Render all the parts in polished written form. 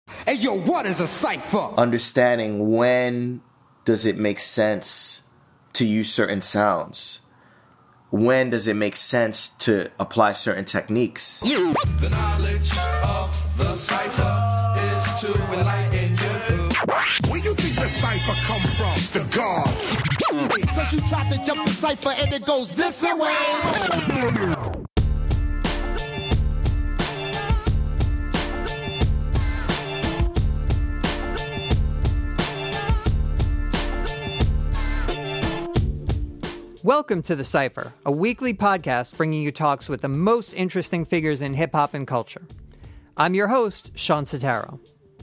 Hey, yo, what is a cipher? Understanding when does it make sense to use certain sounds? When does it make sense to apply certain techniques? The knowledge of the cipher is to enlighten you. Where you think the cipher come from? The gods. Cause you tried to jump the cipher and it goes this way. Welcome to The Cypher, a weekly podcast bringing you talks with the most interesting figures in hip-hop and culture. I'm your host, Sean Sotaro.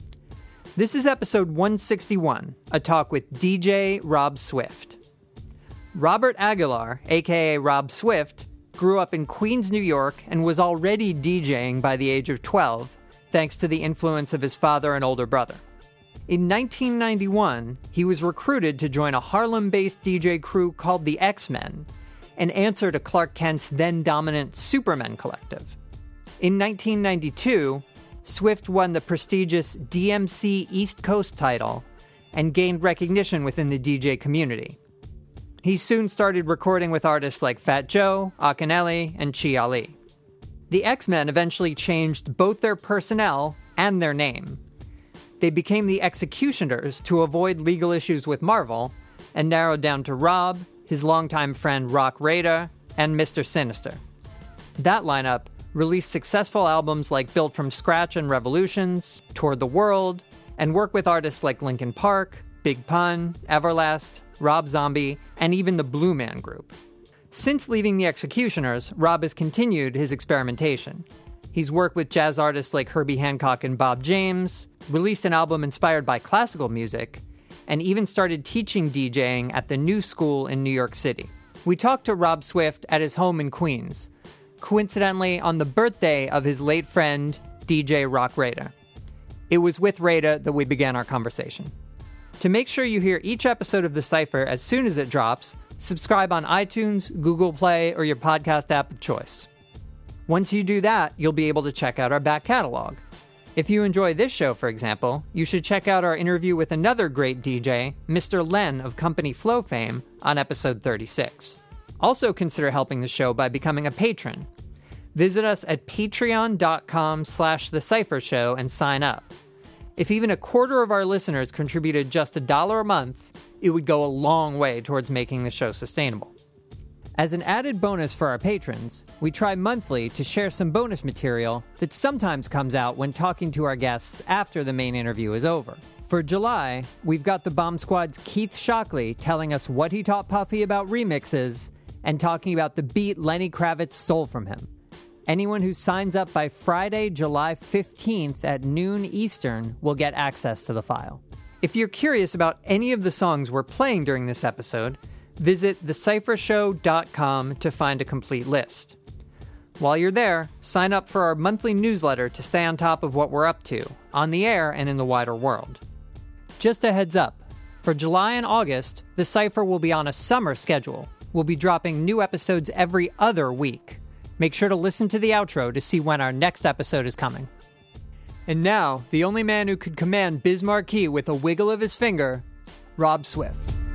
This is episode 161, a talk with DJ Rob Swift. Robert Aguilar, aka Rob Swift, grew up in Queens, New York, and was already DJing by the age of 12, thanks to the influence of his father and older brother. In 1991, he was recruited to join a Harlem-based DJ crew called the X-Men, an answer to Clark Kent's then-dominant Supermen collective. In 1992, Swift won the prestigious DMC East Coast title and gained recognition within the DJ community. He soon started recording with artists like Fat Joe, Akinyele, and Chi Ali. The X-Men eventually changed both their personnel and their name. They became the Executioners to avoid legal issues with Marvel, and narrowed down to Rob, his longtime friend Rock Raida, and Mr. Sinister. That lineup released successful albums like Built From Scratch and Revolutions, toured the world, and worked with artists like Linkin Park, Big Pun, Everlast, Rob Zombie, and even the Blue Man Group. Since leaving the Executioners, Rob has continued his experimentation. He's worked with jazz artists like Herbie Hancock and Bob James, released an album inspired by classical music, and even started teaching DJing at the New School in New York City. We talked to Rob Swift at his home in Queens, coincidentally on the birthday of his late friend, DJ Rock Raida. It was with Raida that we began our conversation. To make sure you hear each episode of The Cypher as soon as it drops, subscribe on iTunes, Google Play, or your podcast app of choice. Once you do that, you'll be able to check out our back catalog. If you enjoy this show, for example, you should check out our interview with another great DJ, Mr. Len of Company Flow fame, on episode 36. Also consider helping the show by becoming a patron. Visit us at patreon.com/thecyphershow and sign up. If even a quarter of our listeners contributed just $1 a month, it would go a long way towards making the show sustainable. As an added bonus for our patrons, we try monthly to share some bonus material that sometimes comes out when talking to our guests after the main interview is over. For July, we've got the Bomb Squad's Keith Shockley telling us what he taught Puffy about remixes and talking about the beat Lenny Kravitz stole from him. Anyone who signs up by Friday, July 15th at noon Eastern will get access to the file. If you're curious about any of the songs we're playing during this episode, visit thecyphershow.com to find a complete list. While you're there, sign up for our monthly newsletter to stay on top of what we're up to, on the air and in the wider world. Just a heads up, for July and August, The Cypher will be on a summer schedule. We'll be dropping new episodes every other week. Make sure to listen to the outro to see when our next episode is coming. And now, the only man who could command Biz Markie with a wiggle of his finger, Rob Swift.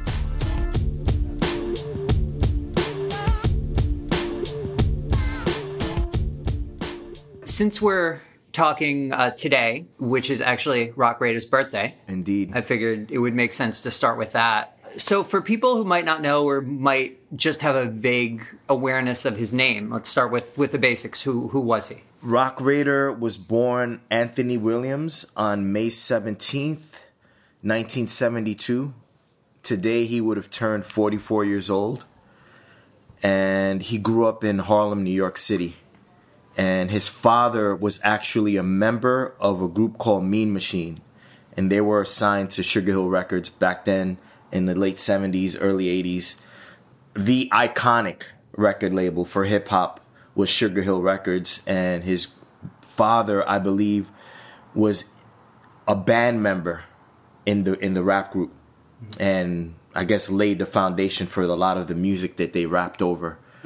Since we're talking today, which is actually Rock Raida's birthday. Indeed. I figured it would make sense to start with that. So for people who might not know or might just have a vague awareness of his name, let's start with the basics. Who was he? Rock Raida was born Anthony Williams on May 17th, 1972. Today he would have turned 44 years old. And he grew up in Harlem, New York City. And his father was actually a member of a group called Mean Machine. And they were assigned to Sugar Hill Records back then in the late 70s, early 80s. The iconic record label for hip-hop was Sugar Hill Records. And his father, I believe, was a band member in the rap group. And I guess laid the foundation for a lot of the music that they rapped over.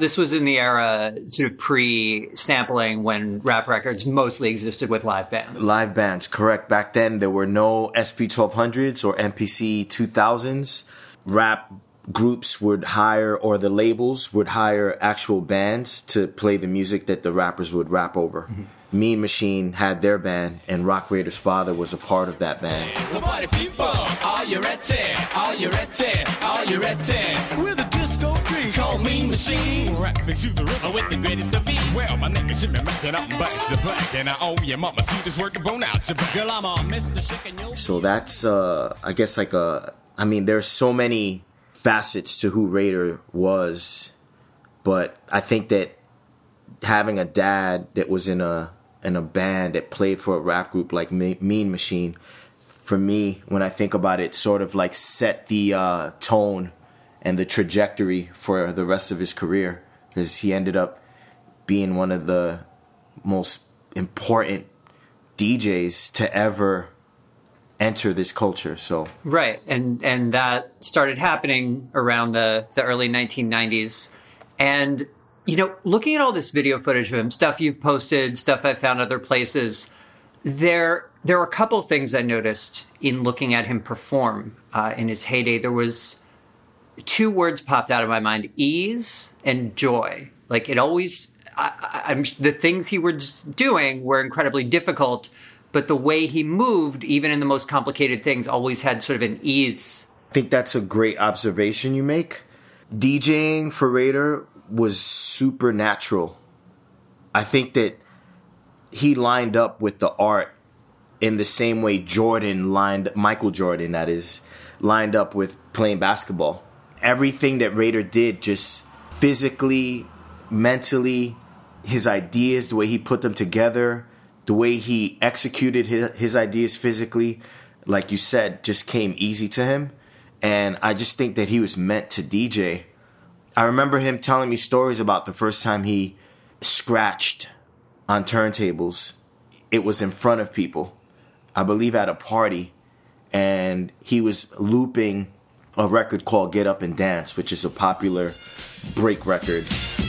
This was in the era sort of pre-sampling when rap records mostly existed with live bands. Live bands, correct. Back then, there were no SP1200s or MPC 2000s. Rap groups would hire, or the labels would hire actual bands to play the music that the rappers would rap over. Mm-hmm. Mean Machine had their band, and Rock Raider's father was a part of that band. So party people, are you ready? Are you ready? Are you ready? We're the disco queen called Mean Machine. Rapping to the river with the greatest of ease. Well, my name is Jimmy Mac and I'm back to black. And I owe your mama, see this work bone out your back. Girl, I'm a Mr. Chicken. So that's, I guess, like I mean, there's so many facets to who Raider was, but I think that having a dad that was in a band that played for a rap group like Mean Machine, for me, when I think about it, sort of like set the tone and the trajectory for the rest of his career, because he ended up being one of the most important DJs to ever enter this culture. So right, and that started happening around the early 1990s, and you know, looking at all this video footage of him, stuff you've posted, stuff I found other places, there are a couple of things I noticed in looking at him perform in his heyday. There was two words popped out of my mind: ease and joy. Like, it always, the things he was doing were incredibly difficult, but the way he moved, even in the most complicated things, always had sort of an ease. I think that's a great observation you make. DJing for Raider was supernatural. I think that he lined up with the art in the same way Michael Jordan, that is, lined up with playing basketball. Everything that Raider did, just physically, mentally, his ideas, the way he put them together, the way he executed his ideas physically, like you said, just came easy to him. And I just think that he was meant to DJ. I remember him telling me stories about the first time he scratched on turntables. It was in front of people, I believe at a party, and he was looping a record called Get Up and Dance, which is a popular break record.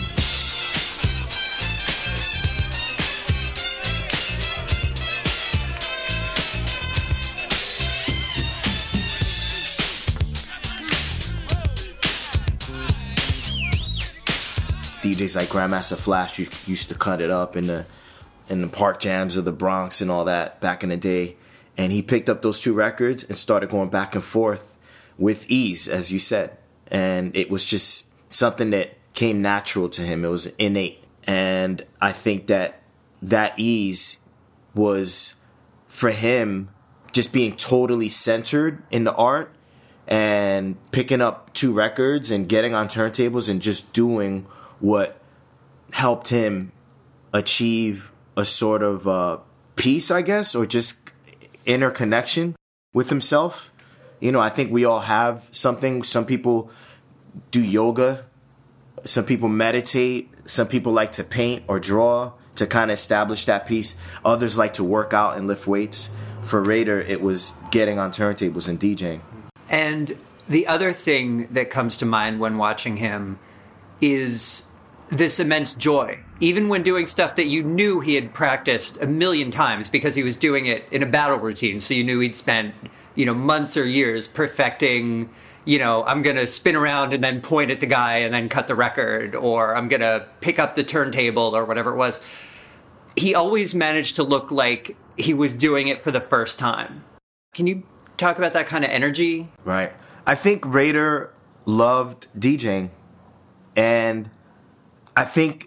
DJs like Grandmaster Flash used to cut it up in the park jams of the Bronx and all that back in the day. And he picked up those two records and started going back and forth with ease, as you said. And it was just something that came natural to him. It was innate. And I think that ease was, for him, just being totally centered in the art and picking up two records and getting on turntables and just doing what helped him achieve a sort of peace, I guess, or just inner connection with himself. You know, I think we all have something. Some people do yoga. Some people meditate. Some people like to paint or draw to kind of establish that peace. Others like to work out and lift weights. For Raider, it was getting on turntables and DJing. And the other thing that comes to mind when watching him is this immense joy, even when doing stuff that you knew he had practiced a million times because he was doing it in a battle routine. So you knew he'd spent, months or years perfecting, I'm going to spin around and then point at the guy and then cut the record, or I'm going to pick up the turntable or whatever it was. He always managed to look like he was doing it for the first time. Can you talk about that kind of energy? Right. I think Raider loved DJing, and I think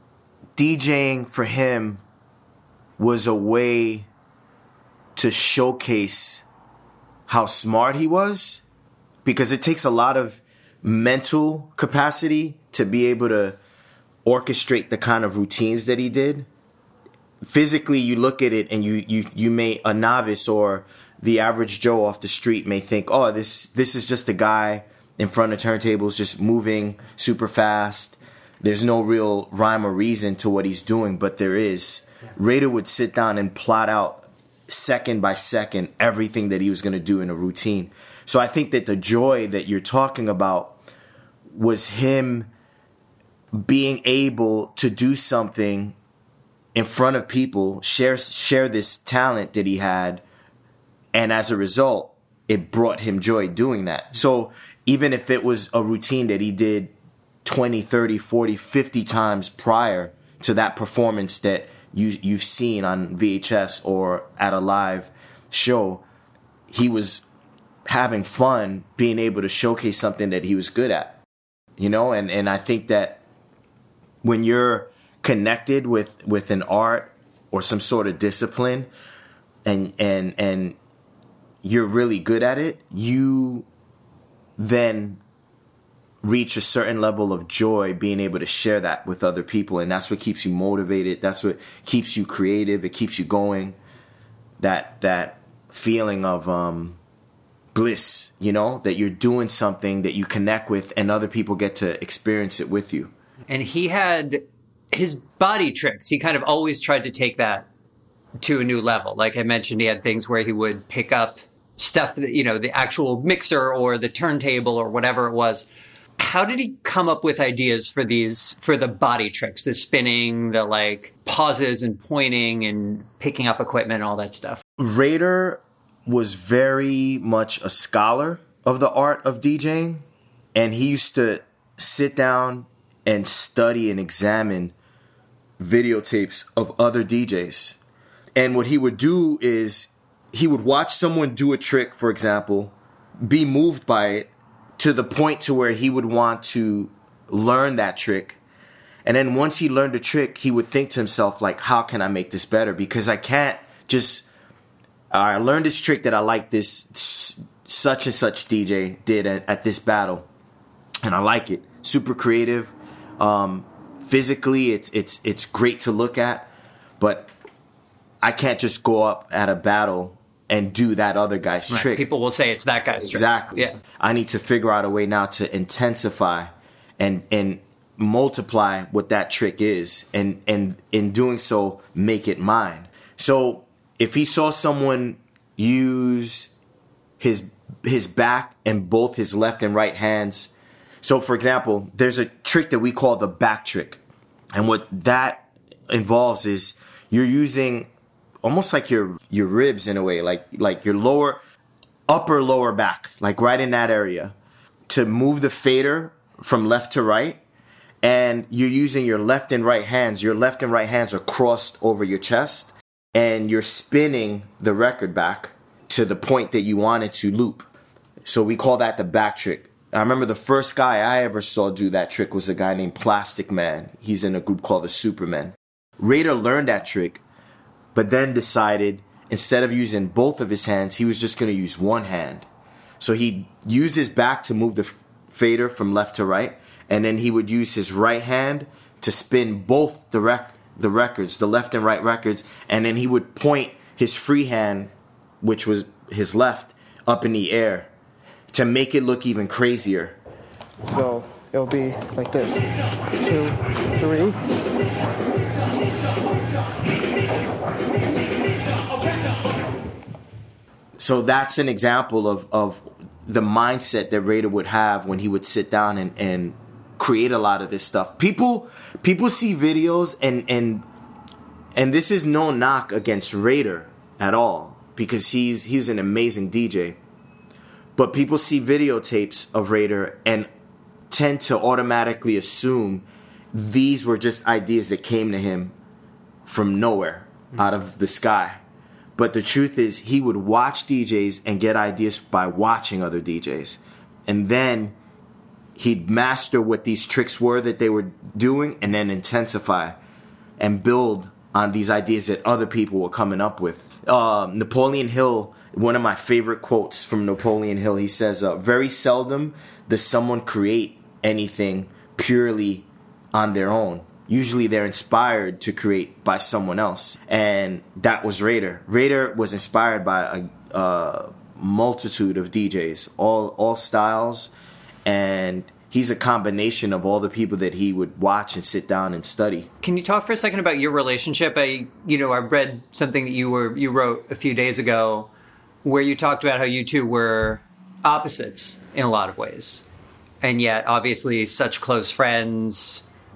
DJing for him was a way to showcase how smart he was, because it takes a lot of mental capacity to be able to orchestrate the kind of routines that he did. Physically, you look at it and you may, a novice or the average Joe off the street may think, oh, this is just a guy in front of turntables just moving super fast. There's no real rhyme or reason to what he's doing, but there is. Raider would sit down and plot out second by second everything that he was going to do in a routine. So I think that the joy that you're talking about was him being able to do something in front of people, share this talent that he had, and as a result, it brought him joy doing that. So even if it was a routine that he did 20, 30, 40, 50 times prior to that performance that you've seen on VHS or at a live show, he was having fun being able to showcase something that he was good at, you know? And I think that when you're connected with an art or some sort of discipline and you're really good at it, you then reach a certain level of joy being able to share that with other people. And that's what keeps you motivated. That's what keeps you creative. It keeps you going. That feeling of bliss, you know, that you're doing something that you connect with and other people get to experience it with you. And he had his body tricks. He kind of always tried to take that to a new level. Like I mentioned, he had things where he would pick up stuff that, you know, the actual mixer or the turntable or whatever it was. How did he come up with ideas for the body tricks, the spinning, the like pauses and pointing and picking up equipment and all that stuff? Raider was very much a scholar of the art of DJing, and he used to sit down and study and examine videotapes of other DJs. And what he would do is he would watch someone do a trick, for example, be moved by it to the point to where he would want to learn that trick. And then once he learned the trick, he would think to himself, like, how can I make this better? Because I can't just, I learned this trick that I like this such and such DJ did at this battle. And I like it. Super creative. Physically, it's great to look at. But I can't just go up at a battle and do that other guy's trick. People will say it's that guy's trick. Exactly. Yeah. I need to figure out a way now to intensify and multiply what that trick is, and in doing so, make it mine. So if he saw someone use his back and both his left and right hands. So for example, there's a trick that we call the back trick. And what that involves is you're using almost like your ribs in a way, like your upper lower back, like right in that area, to move the fader from left to right. And you're using your left and right hands. Your left and right hands are crossed over your chest, and you're spinning the record back to the point that you want it to loop. So we call that the back trick. I remember the first guy I ever saw do that trick was a guy named Plastic Man. He's in a group called the Supermen. Raider learned that trick, but then decided instead of using both of his hands, he was just going to use one hand. So he used his back to move the fader from left to right, and then he would use his right hand to spin both the records, the left and right records, and then he would point his free hand, which was his left, up in the air to make it look even crazier. So it'll be like this. 2, 3. So that's an example of the mindset that Raider would have when he would sit down and create a lot of this stuff. People see videos and this is no knock against Raider at all, because he's an amazing DJ. But people see videotapes of Raider and tend to automatically assume these were just ideas that came to him from nowhere, out of the sky. But the truth is, he would watch DJs and get ideas by watching other DJs. And then he'd master what these tricks were that they were doing, and then intensify and build on these ideas that other people were coming up with. Napoleon Hill, one of my favorite quotes from Napoleon Hill, he says, very seldom does someone create anything purely on their own. Usually they're inspired to create by someone else. And that was Raider. Raider was inspired by a multitude of DJs, all styles. And he's a combination of all the people that he would watch and sit down and study. Can you talk for a second about your relationship? I read something that you wrote a few days ago where you talked about how you two were opposites in a lot of ways. And yet, obviously, such close friends.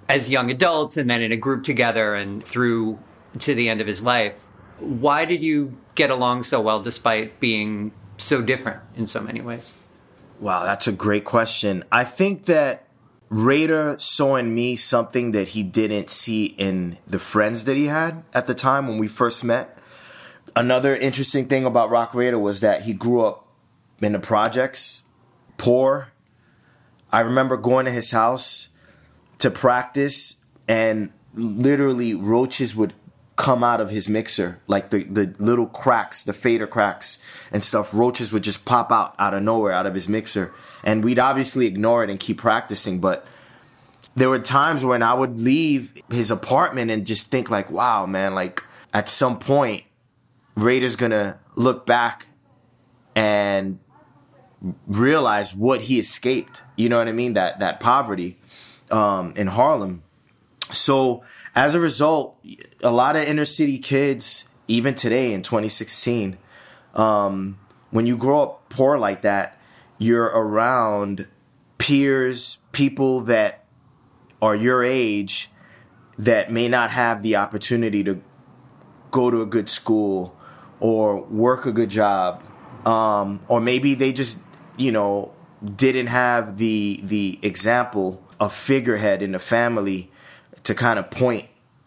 as young adults and then in a group together and through to the end of his life. Why did you get along so well despite being so different in so many ways? Wow, that's a great question. I think that Raider saw in me something that he didn't see in the friends that he had at the time when we first met. Another interesting thing about Roc Raida was that he grew up in the projects, poor. I remember going to his house to practice, and literally roaches would come out of his mixer, like the little cracks, the fader cracks and stuff. Roaches would just pop out of nowhere, out of his mixer. And we'd obviously ignore it and keep practicing. But there were times when I would leave his apartment and just think like, wow, man, like at some point, Raider's going to look back and realize what he escaped. You know what I mean? That poverty in Harlem. So as a result, a lot of inner city kids, even today in 2016, when you grow up poor like that, you're around peers, people that are your age that may not have the opportunity to go to a good school or work a good job, or maybe they just, didn't have the example of figurehead in the family to kind of point,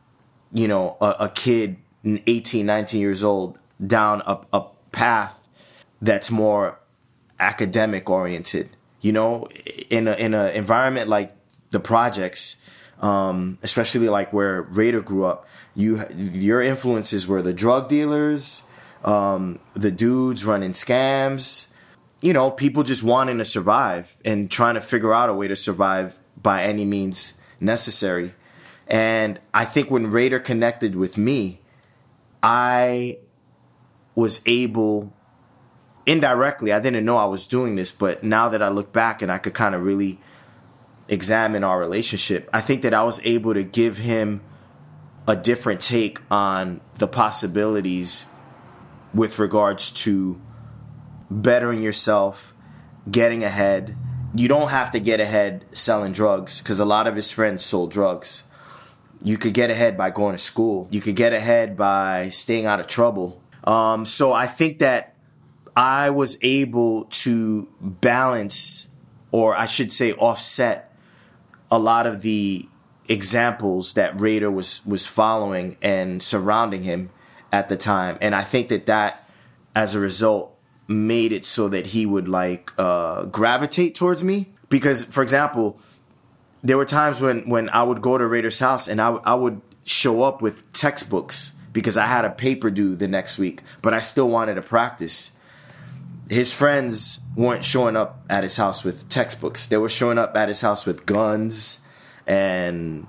a kid 18, 19 years old down a path that's more academic oriented. In an environment like the projects, especially like where Raider grew up, your influences were the drug dealers, the dudes running scams, people just wanting to survive and trying to figure out a way to survive by any means necessary. And I think when Raider connected with me, I was able, indirectly, I didn't know I was doing this, but now that I look back and I could kind of really examine our relationship, I think that I was able to give him a different take on the possibilities with regards to bettering yourself, getting ahead. You don't have to get ahead selling drugs, because a lot of his friends sold drugs. You could get ahead by going to school. You could get ahead by staying out of trouble. So I think that I was able to balance, or I should say offset, a lot of the examples that Raider was following and surrounding him at the time. And I think that as a result, made it so that he would gravitate towards me. Because, for example, there were times when I would go to Raider's house and I would show up with textbooks because I had a paper due the next week, but I still wanted to practice. His friends weren't showing up at his house with textbooks. They were showing up at his house with guns and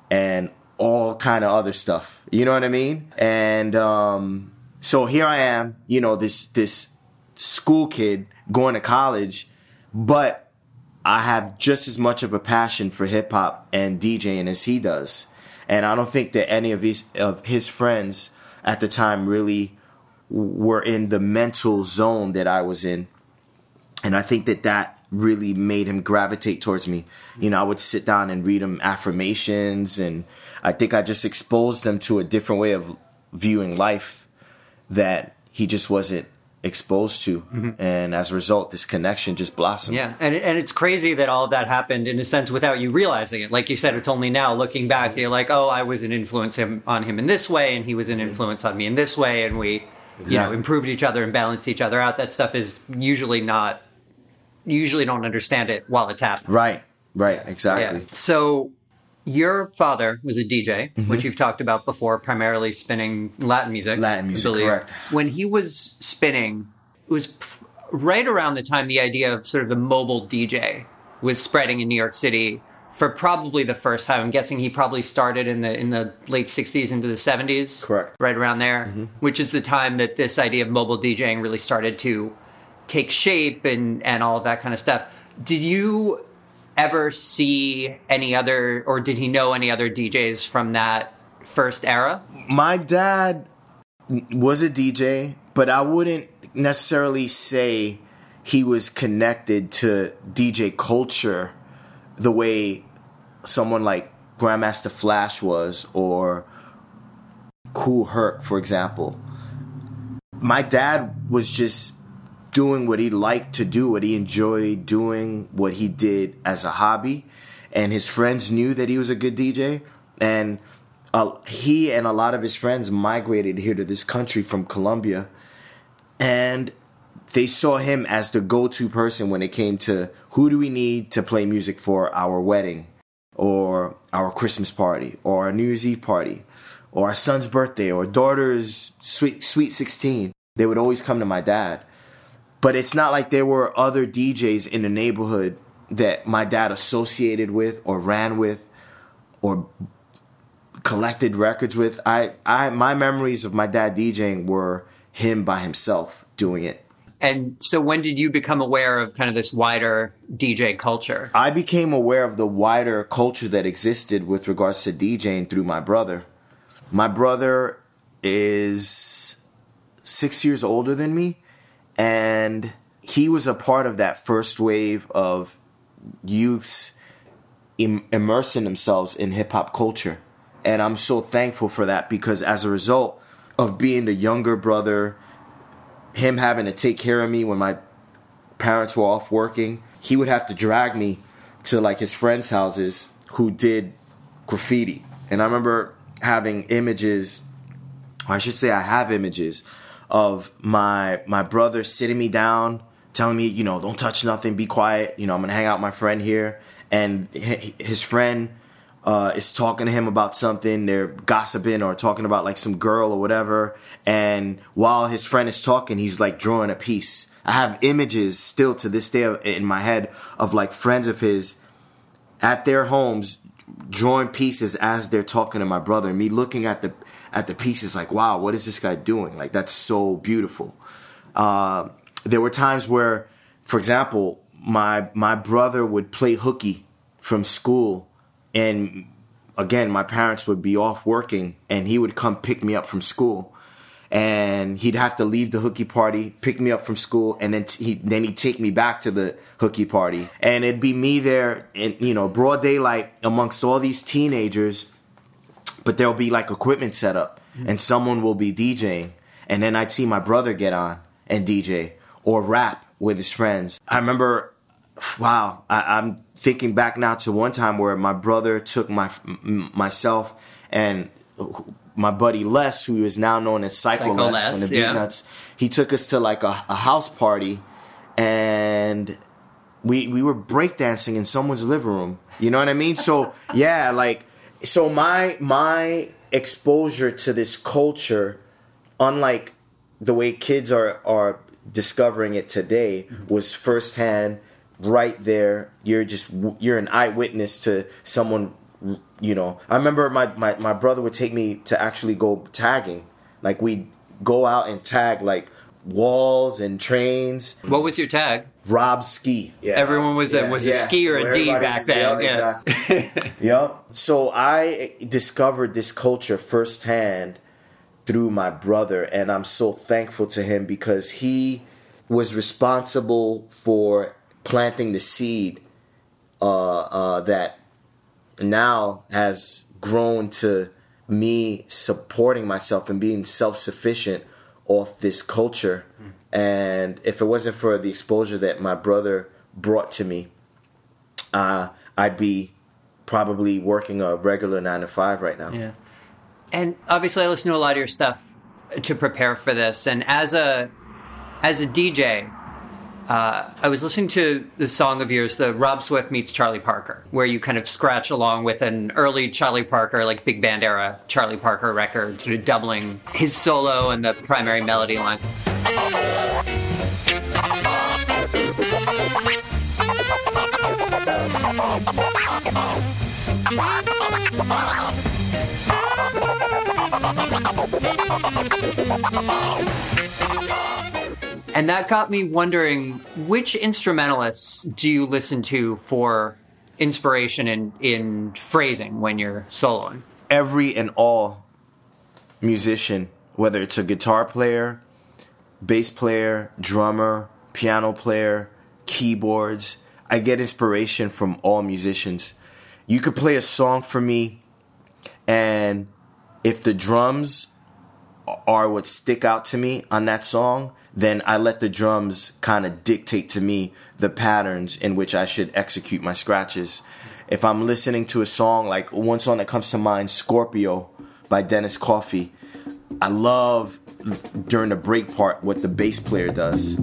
all kind of other stuff. You know what I mean? And so here I am, this school kid going to college, but I have just as much of a passion for hip hop and DJing as he does. And I don't think that any of his friends at the time really were in the mental zone that I was in. And I think that really made him gravitate towards me. I would sit down and read him affirmations, and I think I just exposed him to a different way of viewing life that he just wasn't exposed to. Mm-hmm. And as a result, this connection just blossomed. Yeah, and it's crazy that all of that happened in a sense without you realizing it. Like you said, it's only now looking back that you're like, oh, I was an influence on him in this way, and he was an influence on me in this way, and we improved each other and balanced each other out. That stuff is usually don't understand it while it's happening. Right, exactly. Yeah. So your father was a DJ, mm-hmm. which you've talked about before, primarily spinning Latin music. Correct. When he was spinning, it was right around the time the idea of sort of the mobile DJ was spreading in New York City for probably the first time. I'm guessing he probably started in the late 60s into the 70s. Correct. Right around there, mm-hmm. which is the time that this idea of mobile DJing really started to take shape and all of that kind of stuff. Did you ever see any other, or did he know any other DJs from that first era? My dad was a DJ, but I wouldn't necessarily say he was connected to DJ culture the way someone like Grandmaster Flash was, or Kool Herc, for example. My dad was just doing what he liked to do, what he enjoyed doing, what he did as a hobby. And his friends knew that he was a good DJ. And he and a lot of his friends migrated here to this country from Colombia. And they saw him as the go-to person when it came to who do we need to play music for our wedding, or our Christmas party, or our New Year's Eve party, or our son's birthday, or daughter's sweet 16. They would always come to my dad. But it's not like there were other DJs in the neighborhood that my dad associated with or ran with or collected records with. My memories of my dad DJing were him by himself doing it. And so when did you become aware of kind of this wider DJ culture? I became aware of the wider culture that existed with regards to DJing through my brother. My brother is 6 years older than me, and he was a part of that first wave of youths immersing themselves in hip-hop culture. And I'm so thankful for that, because as a result of being the younger brother, him having to take care of me when my parents were off working, he would have to drag me to like his friends' houses who did graffiti. And I remember having images, or I should say I have images, of my brother sitting me down, telling me, don't touch nothing, be quiet, I'm going to hang out with my friend here. And his friend is talking to him about something. They're gossiping or talking about like some girl or whatever. And while his friend is talking, he's like drawing a piece. I have images still to this day in my head of like friends of his at their homes drawing pieces as they're talking to my brother. And me looking at the pieces like, wow, what is this guy doing? Like, that's so beautiful. There were times where, for example, my brother would play hooky from school. And again, my parents would be off working, and he would come pick me up from school. And he'd have to leave the hooky party, pick me up from school, and then he'd take me back to the hooky party. And it'd be me there in, broad daylight amongst all these teenagers, but there'll be like equipment set up, and someone will be DJing. And then I'd see my brother get on and DJ or rap with his friends. I remember, wow, I'm thinking back now to one time where my brother took myself and my buddy Les, who is now known as Psycho Les from the Beatnuts. He took us to like a house party, and we were breakdancing in someone's living room. You know what I mean? So yeah, so my exposure to this culture, unlike the way kids are discovering it today, was firsthand. Right there, you're an eyewitness to someone, I remember my brother would take me to actually go tagging. Like, we'd go out and tag like walls and trains. What was your tag? Rob Ski. Yeah. Everyone was a ski or a D back then. Yeah, exactly. Yep. So I discovered this culture firsthand through my brother, and I'm so thankful to him, because he was responsible for planting the seed that now has grown to me supporting myself and being self-sufficient off this culture. And if it wasn't for the exposure that my brother brought to me, I'd be probably working a regular 9-to-5 right now. Yeah. And obviously I listen to a lot of your stuff to prepare for this. And as a DJ, I was listening to the song of yours, the Rob Swift meets Charlie Parker, where you kind of scratch along with an early Charlie Parker, like big band era Charlie Parker record, sort of doubling his solo and the primary melody lines. And that got me wondering, which instrumentalists do you listen to for inspiration in phrasing when you're soloing? Every and all musician, whether it's a guitar player, bass player, drummer, piano player, keyboards, I get inspiration from all musicians. you could play a song for me, and if the drums are what stick out to me on that song, then I let the drums kind of dictate to me the patterns in which I should execute my scratches. If I'm listening to a song, like one song that comes to mind, Scorpio by Dennis Coffey, I love during the break part what the bass player does.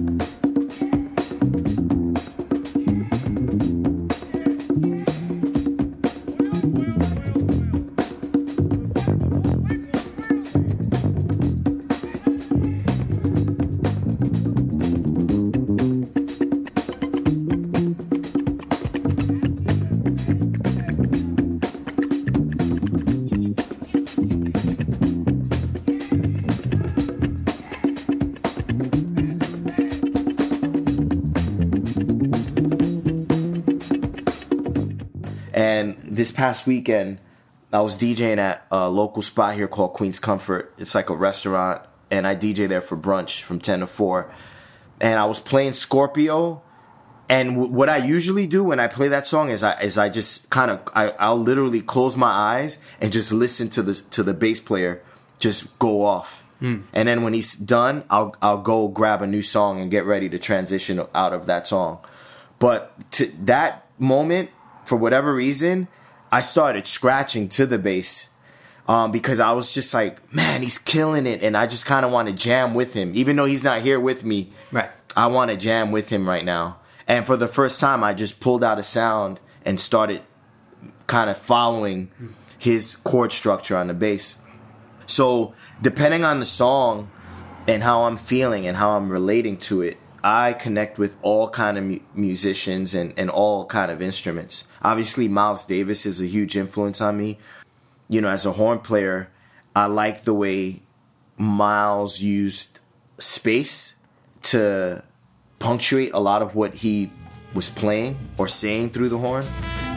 And this past weekend, I was DJing at a local spot here called Queen's Comfort. It's like a restaurant, and I DJ there for brunch from 10 to 4. And I was playing Scorpio, and what I usually do when I play that song is I just kind of, I'll literally close my eyes and just listen to the bass player just go off. And then when he's done, I'll go grab a new song and get ready to transition out of that song. But to that moment, for whatever reason, I started scratching to the bass because I was just like, man, he's killing it. And I just kind of want to jam with him. Even though he's not here with me, Right. I want to jam with him right now. And for the first time, I just pulled out a sound and started kind of following his chord structure on the bass. So depending on the song and how I'm feeling and how I'm relating to it, I connect with all kind of musicians and all kind of instruments. Obviously, Miles Davis is a huge influence on me. You know, as a horn player, I like the way Miles used space to punctuate a lot of what he was playing or saying through the horn.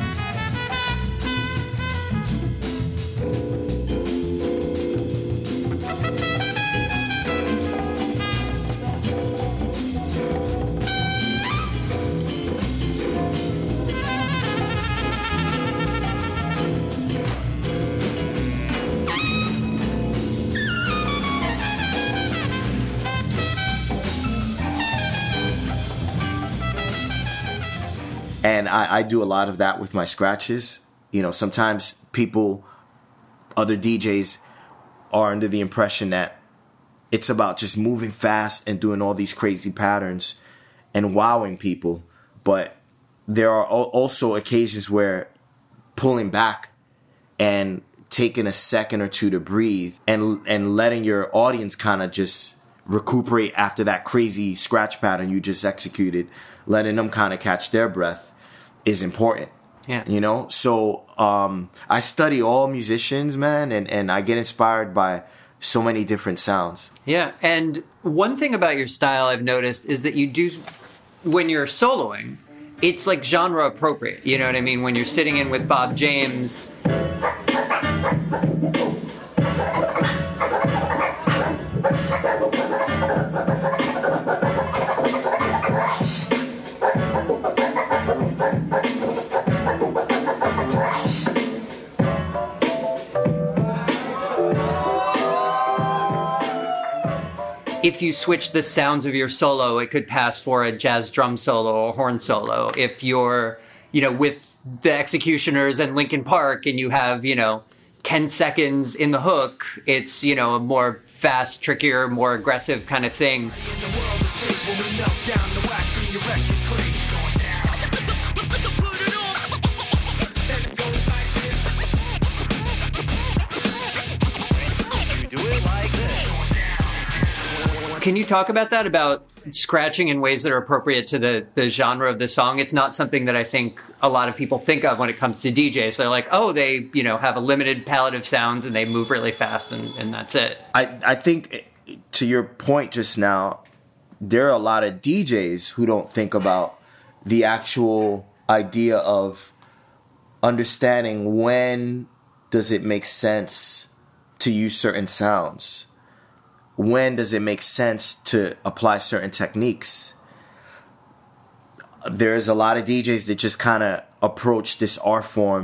And I do a lot of that with my scratches. You know, sometimes other DJs are under the impression that it's about just moving fast and doing all these crazy patterns and wowing people. But there are also occasions where pulling back and taking a second or two to breathe and letting your audience kind of just recuperate after that crazy scratch pattern you just executed, letting them kind of catch their breath is important. Yeah. You know? So I study all musicians, man, and I get inspired by so many different sounds. Yeah, and one thing about your style I've noticed is that you do, when you're soloing, it's like genre appropriate. You know what I mean? When you're sitting in with Bob James. If you switch the sounds of your solo, it could pass for a jazz drum solo or horn solo. If you're, you know, with the Executioners and Linkin Park and you have, 10 seconds in the hook, it's, a more fast, trickier, more aggressive kind of thing. Can you talk about that, about scratching in ways that are appropriate to the genre of the song? It's not something that I think a lot of people think of when it comes to DJs. So they're like, oh, they, have a limited palette of sounds and they move really fast and that's it. I think, to your point just now, there are a lot of DJs who don't think about the actual idea of understanding when does it make sense to use certain sounds. When does it make sense to apply certain techniques? There's a lot of DJs that just kind of approach this art form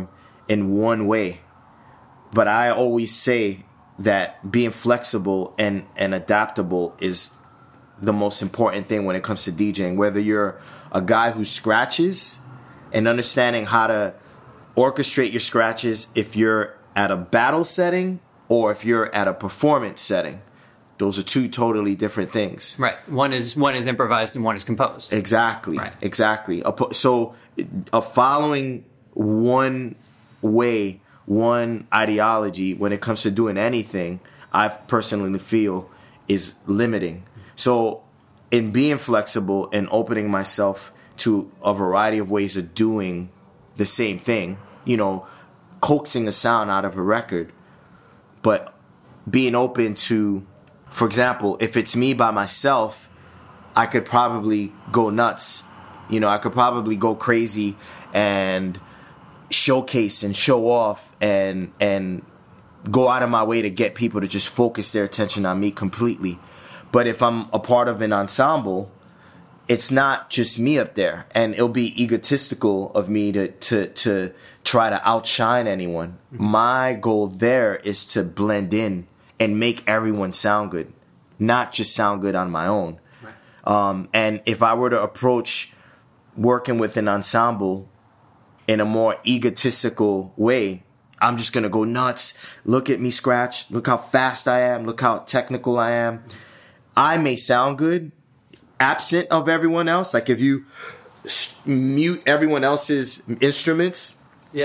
in one way. But I always say that being flexible and adaptable is the most important thing when it comes to DJing. Whether you're a guy who scratches and understanding how to orchestrate your scratches, if you're at a battle setting or if you're at a performance setting, those are two totally different things. Right. One is improvised and one is composed. Exactly. Right. Exactly. So following one way, one ideology when it comes to doing anything, I personally feel is limiting. So in being flexible and opening myself to a variety of ways of doing the same thing, coaxing a sound out of a record, but being open to, for example, if it's me by myself, I could probably go nuts. I could probably go crazy and showcase and show off and go out of my way to get people to just focus their attention on me completely. But if I'm a part of an ensemble, it's not just me up there, and it'll be egotistical of me to try to outshine anyone. Mm-hmm. My goal there is to blend in and make everyone sound good, not just sound good on my own. Right. And if I were to approach working with an ensemble in a more egotistical way, I'm just going to go nuts. Look at me scratch. Look how fast I am. Look how technical I am. I may sound good absent of everyone else. Like if you mute everyone else's instruments,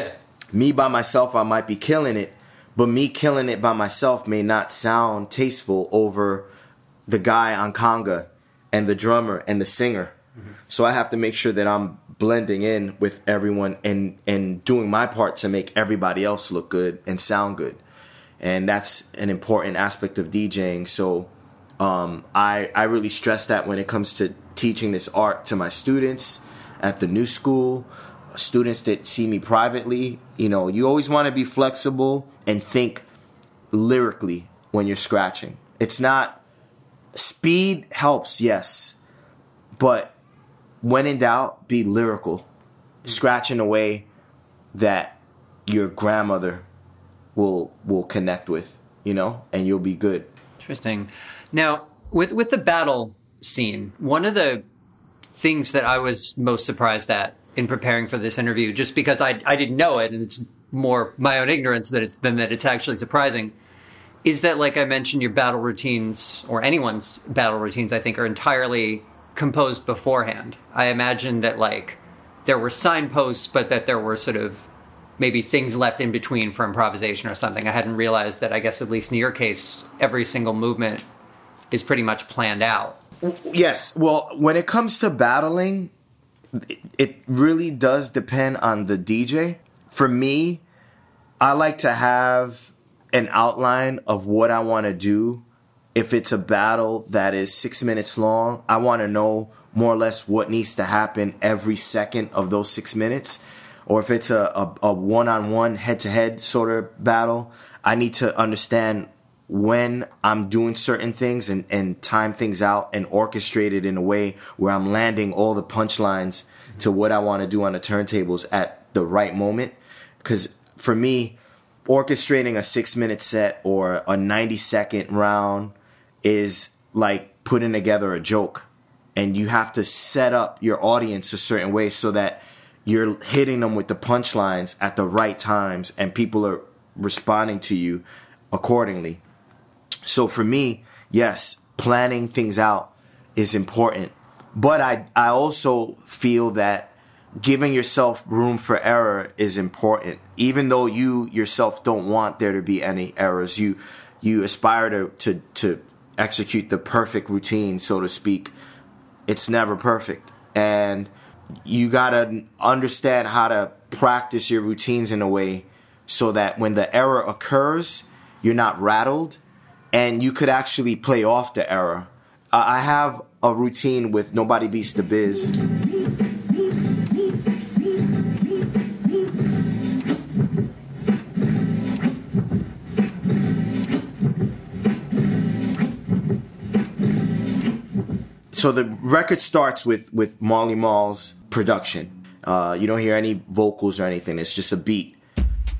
me by myself, I might be killing it. But me killing it by myself may not sound tasteful over the guy on conga and the drummer and the singer. Mm-hmm. So I have to make sure that I'm blending in with everyone and doing my part to make everybody else look good and sound good. And that's an important aspect of DJing. So I really stress that when it comes to teaching this art to my students at the new school, students that see me privately. You always want to be flexible and think lyrically when you're scratching. It's not, speed helps, yes, but when in doubt, be lyrical. Scratch in a way that your grandmother will connect with, and you'll be good. Interesting. Now, with the battle scene, one of the things that I was most surprised at in preparing for this interview, just because I didn't know it, and it's more my own ignorance than that it's actually surprising, is that, like I mentioned, your battle routines, or anyone's battle routines, I think, are entirely composed beforehand. I imagine that, there were signposts, but that there were sort of maybe things left in between for improvisation or something. I hadn't realized that, I guess, at least in your case, every single movement is pretty much planned out. Yes. Well, when it comes to battling, it really does depend on the DJ. For me, I like to have an outline of what I want to do. If it's a battle that is 6 minutes long, I want to know more or less what needs to happen every second of those 6 minutes. Or if it's a one-on-one, head-to-head sort of battle, I need to understand when I'm doing certain things and time things out and orchestrate it in a way where I'm landing all the punchlines to what I want to do on the turntables at the right moment. Because for me, orchestrating a 6-minute set or a 90-second round is like putting together a joke. And you have to set up your audience a certain way so that you're hitting them with the punchlines at the right times and people are responding to you accordingly. So for me, yes, planning things out is important. But I also feel that giving yourself room for error is important. Even though you yourself don't want there to be any errors, you aspire to execute the perfect routine, so to speak. It's never perfect. And you got to understand how to practice your routines in a way so that when the error occurs, you're not rattled and you could actually play off the error. I have a routine with Nobody Beats the Biz. So the record starts with Marley Marl's production. You don't hear any vocals or anything. It's just a beat.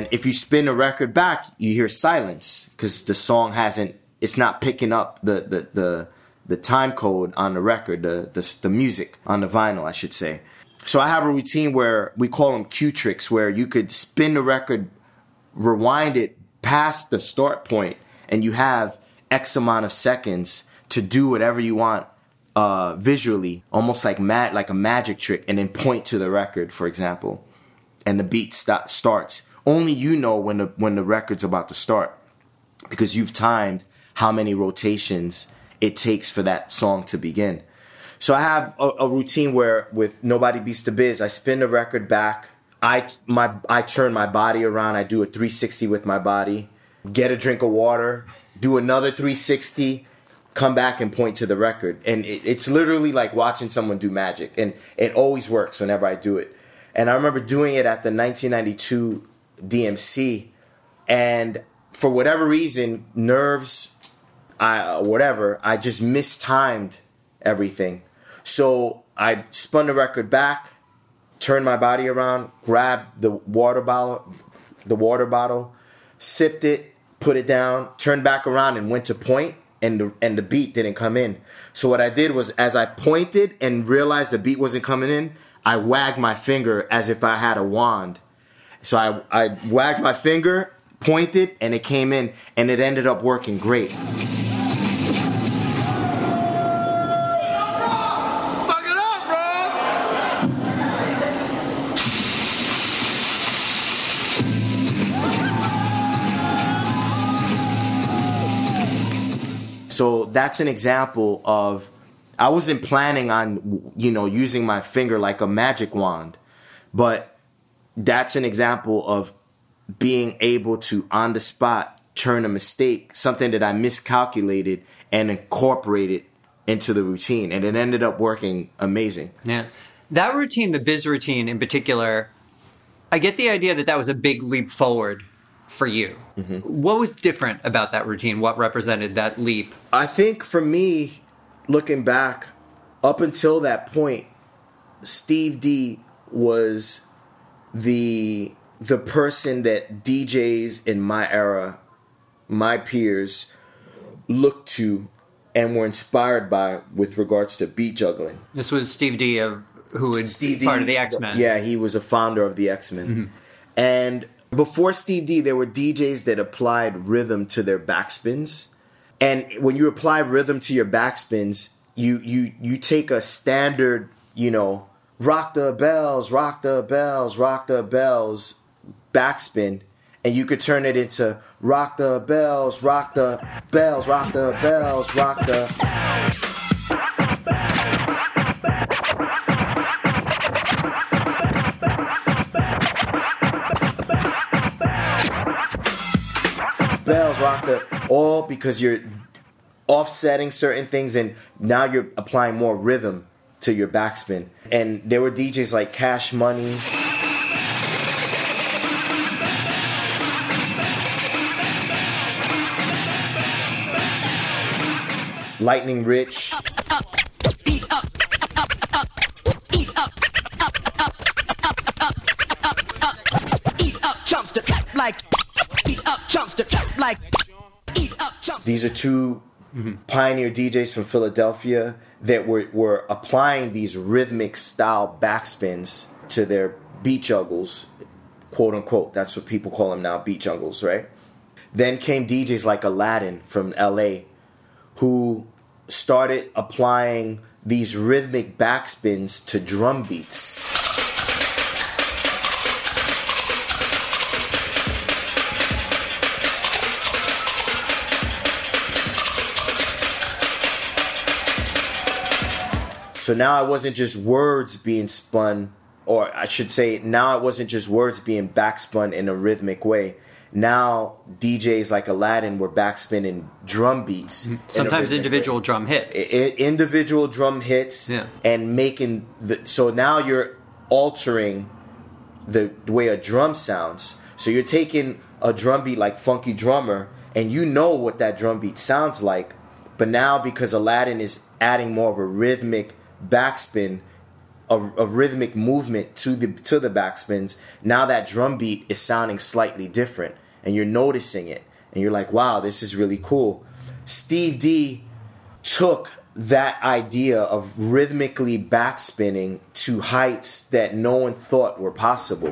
And if you spin the record back, you hear silence because the song it's not picking up the time code on the record, the music on the vinyl, I should say. So I have a routine where we call them cue tricks, where you could spin the record, rewind it past the start point, and you have X amount of seconds to do whatever you want visually, almost like a magic trick, and then point to the record, for example, and the beat starts. Only you know when the record's about to start, because you've timed how many rotations it takes for that song to begin. So I have a routine where with Nobody Beats the Biz, I spin the record back. I turn my body around. I do a 360 with my body, get a drink of water, do another 360, come back and point to the record. And it's literally like watching someone do magic. And it always works whenever I do it. And I remember doing it at the 1992 DMC. And for whatever reason, nerves, I just mistimed everything. So I spun the record back, turned my body around, grabbed the water bottle, sipped it, put it down, turned back around and went to point, and the beat didn't come in. So what I did was, as I pointed and realized the beat wasn't coming in, I wagged my finger as if I had a wand. So I wagged my finger, pointed, and it came in, and it ended up working great. So that's an example of, I wasn't planning on, using my finger like a magic wand, but that's an example of being able to, on the spot, turn a mistake, something that I miscalculated, and incorporate it into the routine. And it ended up working amazing. Yeah. That routine, the Biz routine in particular, I get the idea that was a big leap forward for you. Mm-hmm. What was different about that routine? What represented that leap? I think for me, looking back, up until that point, Steve D was the person that DJs in my era, my peers, looked to and were inspired by with regards to beat juggling. This was Steve D who was part of the X-Men. Yeah, he was a founder of the X-Men. Mm-hmm. And before Steve D, there were DJs that applied rhythm to their backspins. And when you apply rhythm to your backspins, you take a standard, rock the bells, rock the bells, rock the bells backspin, and you could turn it into rock the bells, rock the bells, rock the bells, rock the... bells, rock the... all because you're offsetting certain things, and now you're applying more rhythm to your backspin. And there were DJs like Cash Money, Lightning Rich, these are two pioneer DJs from Philadelphia that were applying these rhythmic style backspins to their beat juggles, quote unquote. That's what people call them now, beat juggles, right? Then came DJs like Aladdin from LA, who started applying these rhythmic backspins to drum beats. So now it wasn't just words being spun, or I should say, now it wasn't just words being backspun in a rhythmic way. Now DJs like Aladdin were backspinning drum beats. Sometimes individual drum hits. Individual drum hits, yeah. And making so now you're altering the way a drum sounds. So you're taking a drum beat like Funky Drummer, and you know what that drum beat sounds like, but now because Aladdin is adding more of a rhythmic backspin, a rhythmic movement to the backspins, now that drum beat is sounding slightly different, and you're noticing it, and you're like, wow, this is really cool. Steve D took that idea of rhythmically backspinning to heights that no one thought were possible.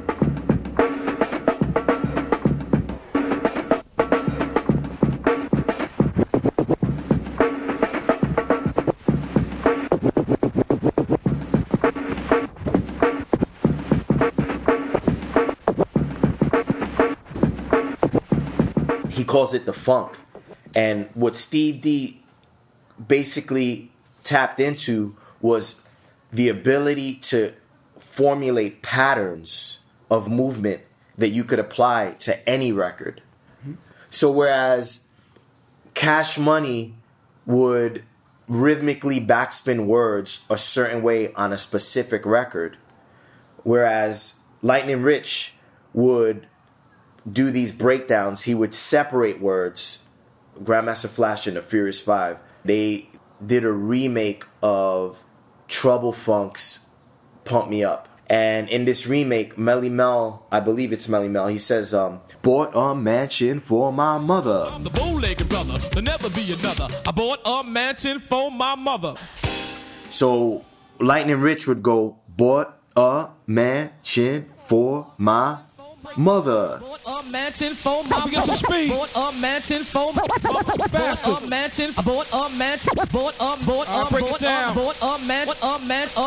He calls it the funk. And what Steve D basically tapped into was the ability to formulate patterns of movement that you could apply to any record. So whereas Cash Money would rhythmically backspin words a certain way on a specific record, whereas Lightning Rich would do these breakdowns, he would separate words. Grandmaster Flash and the Furious Five, they did a remake of Trouble Funk's Pump Me Up. And in this remake, Melly Mel, I believe it's Melly Mel, he says, bought a mansion for my mother. I'm the bow-legged brother, there'll never be another. I bought a mansion for my mother. So Lightning Rich would go, bought a mansion for my mother. Bought a mansion for my mother. Get some speed. Bought a mansion for my mother. Faster. Bought a mansion. Bought a mansion. Bought break it down. Bought a mansion for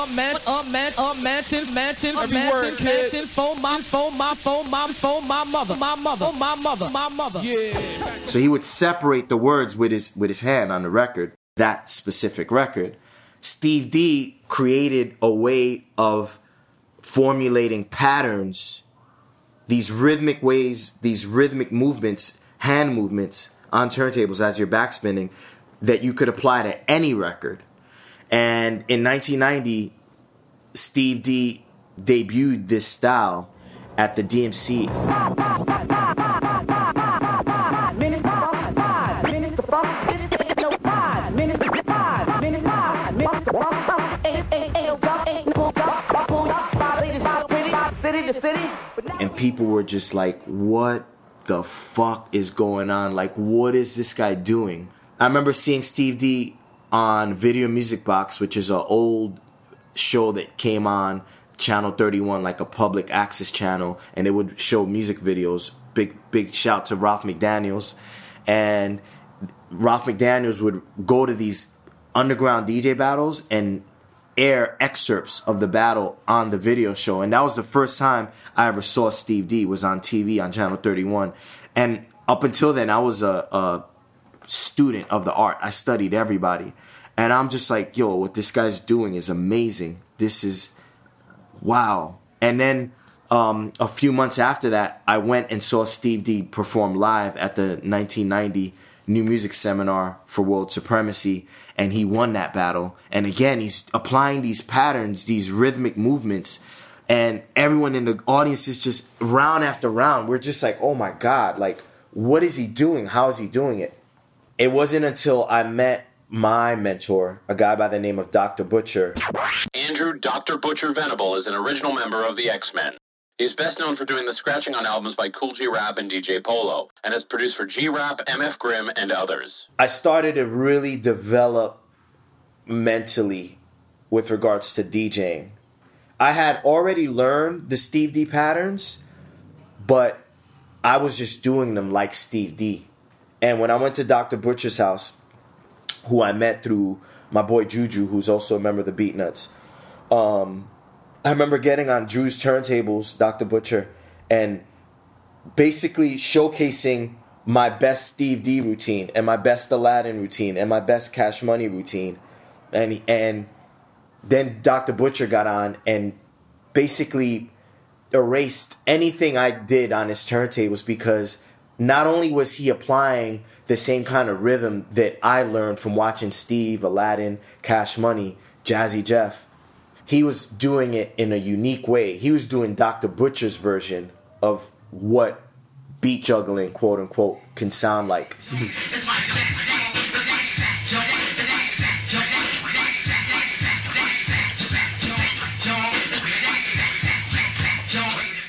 my mother. Yeah. So he would separate the words with his hand on the record, that specific record. Steve D created a way of formulating patterns, these rhythmic ways, these rhythmic movements, hand movements on turntables as you're backspinning that you could apply to any record. And in 1990, Steve D debuted this style at the DMC. And people were just like, what the fuck is going on? Like, what is this guy doing? I remember seeing Steve D on Video Music Box, which is an old show that came on Channel 31, like a public access channel, and it would show music videos. Big shout to Ralph McDaniels. And Ralph McDaniels would go to these underground DJ battles and air excerpts of the battle on the video show. And that was the first time I ever saw Steve D, was on TV on Channel 31. And up until then, I was a student of the art. I studied everybody. And I'm just like, yo, what this guy's doing is amazing. This is, wow. And then a few months after that, I went and saw Steve D perform live at the 1990 New Music Seminar for World Supremacy, and he won that battle. And again, he's applying these patterns, these rhythmic movements, and everyone in the audience is just round after round. We're just like, oh my God, like, what is he doing? How is he doing it? It wasn't until I met my mentor, a guy by the name of Dr. Butcher. Andrew Dr. Butcher Venable is an original member of the X-Men. He's best known for doing the scratching on albums by Kool G Rap and DJ Polo, and has produced for G-Rap, MF Grimm, and others. I started to really develop mentally with regards to DJing. I had already learned the Steve D patterns, but I was just doing them like Steve D. And when I went to Dr. Butcher's house, who I met through my boy Juju, who's also a member of the Beatnuts, I remember getting on Drew's turntables, Dr. Butcher, and basically showcasing my best Steve D routine and my best Aladdin routine and my best Cash Money routine. And then Dr. Butcher got on and basically erased anything I did on his turntables, because not only was he applying the same kind of rhythm that I learned from watching Steve, Aladdin, Cash Money, Jazzy Jeff, he was doing it in a unique way. He was doing Dr. Butcher's version of what beat juggling, quote unquote, can sound like.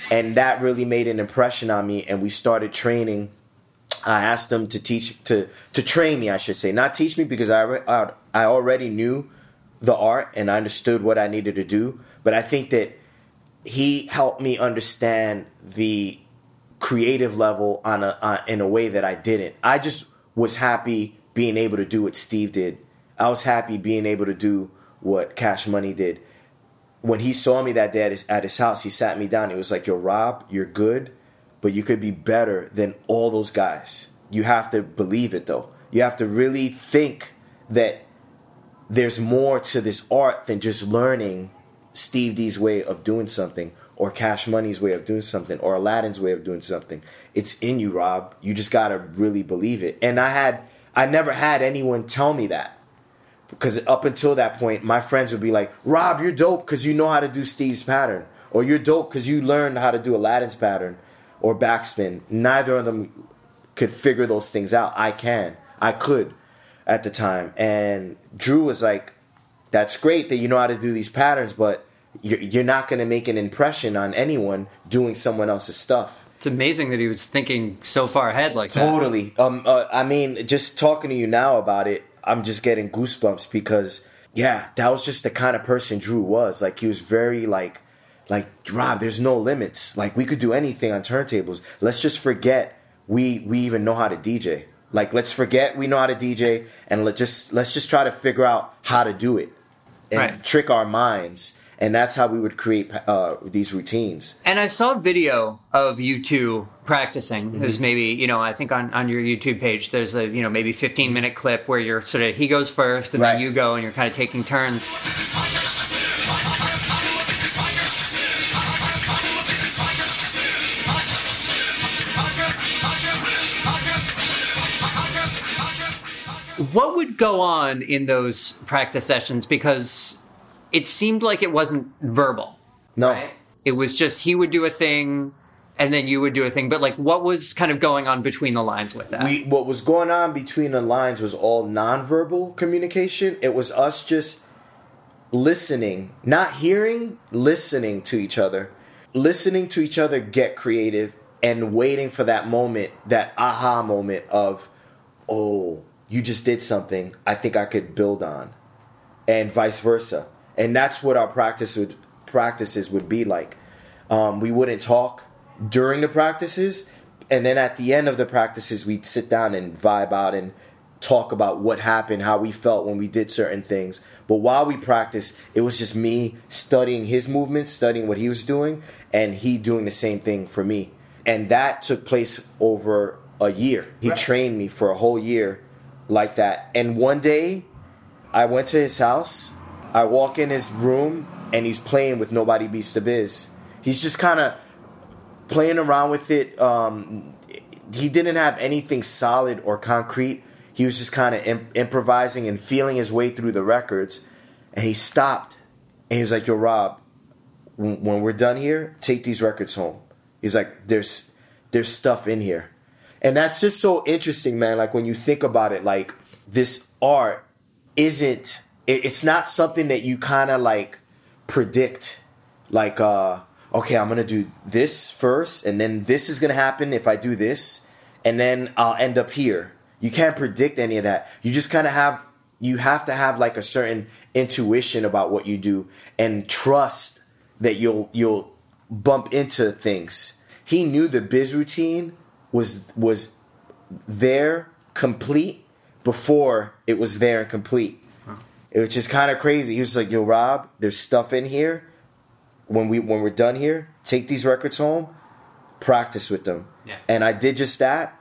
And that really made an impression on me, and we started training. I asked him to train me, I should say. Not teach me, because I already knew the art and I understood what I needed to do. But I think that he helped me understand the creative level in a way that I didn't. I just was happy being able to do what Steve did. I was happy being able to do what Cash Money did. When he saw me that day at his house, he sat me down. He was like, yo, Rob, you're good, but you could be better than all those guys. You have to believe it, though. You have to really think that there's more to this art than just learning Steve D's way of doing something, or Cash Money's way of doing something, or Aladdin's way of doing something. It's in you, Rob. You just got to really believe it. And I never had anyone tell me that. Because up until that point, my friends would be like, Rob, you're dope because you know how to do Steve's pattern. Or you're dope because you learned how to do Aladdin's pattern or backspin. Neither of them could figure those things out. I could at the time. And Drew was like, that's great that you know how to do these patterns, but you're not going to make an impression on anyone doing someone else's stuff. It's amazing that he was thinking so far ahead like that. Totally. I mean, just talking to you now about it, I'm just getting goosebumps because, yeah, that was just the kind of person Drew was. Like, he was very like, Rob, there's no limits. Like, we could do anything on turntables. Let's just forget we even know how to DJ. Like, let's forget we know how to DJ, and let's just try to figure out how to do it and trick our minds. And that's how we would create these routines. And I saw a video of you two practicing. It was maybe, I think on your YouTube page, there's a, maybe 15-minute clip where you're sort of, he goes first and then you go and you're kind of taking turns. What would go on in those practice sessions? Because it seemed like it wasn't verbal. No. Right? It was just he would do a thing and then you would do a thing. But, like, what was kind of going on between the lines with that? What was going on between the lines was all nonverbal communication. It was us just listening, not hearing, listening to each other. Listening to each other get creative and waiting for that moment, that aha moment of, oh, you just did something I think I could build on, and vice versa. And that's what our practices would be like. We wouldn't talk during the practices, and then at the end of the practices, we'd sit down and vibe out and talk about what happened, how we felt when we did certain things. But while we practiced, it was just me studying his movements, studying what he was doing, and he doing the same thing for me. And that took place over a year. He trained me for a whole year like that. And one day, I went to his house. I walk in his room, and he's playing with Nobody Beats the Biz. He's just kind of playing around with it. He didn't have anything solid or concrete. He was just kind of improvising and feeling his way through the records. And he stopped, and he was like, yo, Rob, when we're done here, take these records home. He's like, there's stuff in here. And that's just so interesting, man. Like, when you think about it, like, this art isn't... It's not something that you kind of like predict. Like, okay, I'm going to do this first, and then this is going to happen if I do this, and then I'll end up here. You can't predict any of that. You just kind of have to have like a certain intuition about what you do and trust that you'll bump into things. He knew the biz routine was there complete before it was there and complete. It was just kind of crazy. He was like, yo, Rob, there's stuff in here. When we're done here, take these records home, practice with them. Yeah. And I did just that.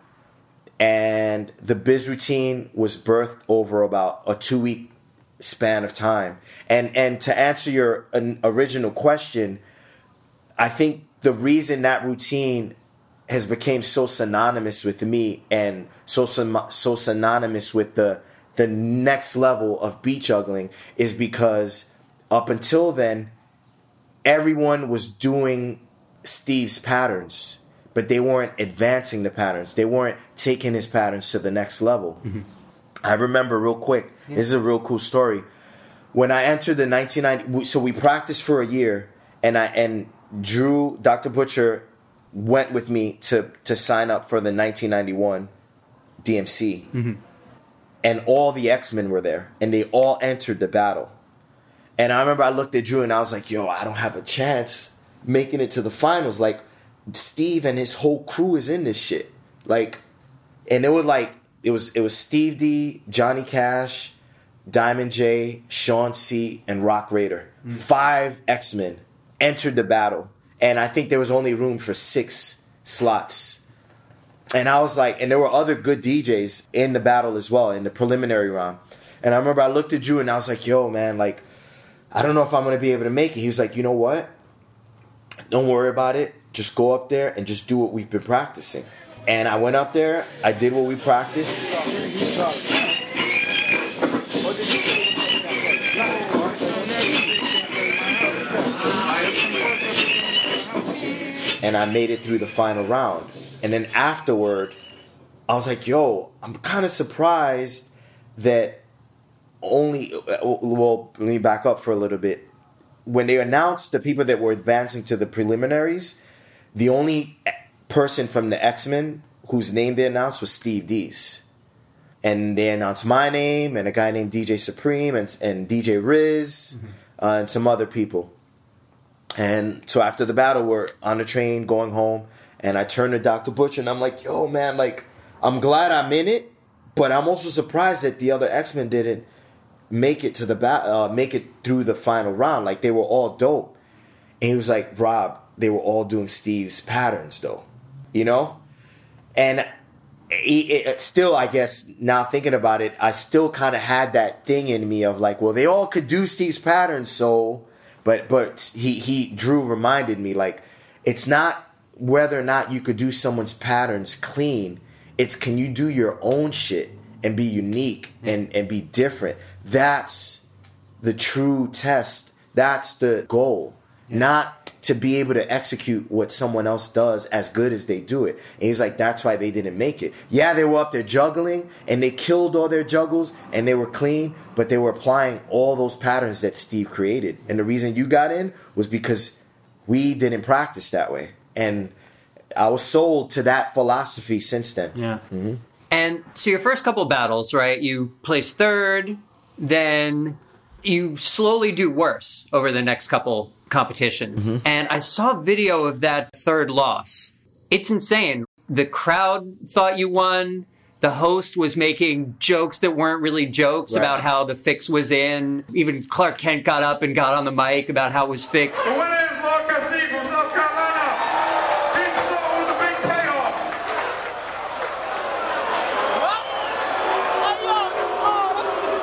And the biz routine was birthed over about a 2-week span of time. And to answer your original question, I think the reason that routine has become so synonymous with me and so synonymous with the next level of beat juggling is because up until then, everyone was doing Steve's patterns, but they weren't advancing the patterns. They weren't taking his patterns to the next level. Mm-hmm. I remember real quick, this is a real cool story. When I entered the 1990, so we practiced for a year, and Dr. Butcher went with me to sign up for the 1991 DMC. Mm-hmm. And all the X-Men were there. And they all entered the battle. And I remember I looked at Drew and I was like, yo, I don't have a chance making it to the finals. Like, Steve and his whole crew is in this shit. Like, and it was Steve D, Johnny Cash, Diamond J, Sean C, and Rock Raider. 5 X-Men entered the battle. And I think there was only room for 6 slots. And I was like, and there were other good DJs in the battle as well, in the preliminary round. And I remember I looked at Drew and I was like, yo, man, like, I don't know if I'm going to be able to make it. He was like, you know what? Don't worry about it. Just go up there and just do what we've been practicing. And I went up there. I did what we practiced. And I made it through the final round. And then afterward, I was like, yo, I'm kind of surprised that well, let me back up for a little bit. When they announced the people that were advancing to the preliminaries, the only person from the X-Men whose name they announced was Steve D's. And they announced my name and a guy named DJ Supreme and DJ Riz and some other people. And so after the battle, we're on the train going home, and I turned to Dr. Butcher and I'm like, yo, man, like, I'm glad I'm in it, but I'm also surprised that the other X-Men didn't make it to make it through the final round. Like, they were all dope. And he was like, Rob, they were all doing Steve's patterns though, you know? And it still, I guess, now thinking about it, I still kind of had that thing in me of like, well, they all could do Steve's patterns, so, but Drew reminded me, like, it's not whether or not you could do someone's patterns clean, it's can you do your own shit and be unique and be different. That's the true test. That's the goal. Not to be able to execute what someone else does as good as they do it. And he's like, that's why they didn't make it. Yeah, they were up there juggling, and they killed all their juggles, and they were clean, but they were applying all those patterns that Steve created. And the reason you got in was because we didn't practice that way. And I was sold to that philosophy since then. Yeah. Mm-hmm. And so your first couple battles, right, you place third, then you slowly do worse over the next couple competitions. Mm-hmm. And I saw video of that third loss. It's insane. The crowd thought you won. The host was making jokes that weren't really jokes about how the fix was in. Even Clark Kent got up and got on the mic about how it was fixed. The winner is Mark Cassell from South Carolina. King Saul with the big payoff. What? Oh,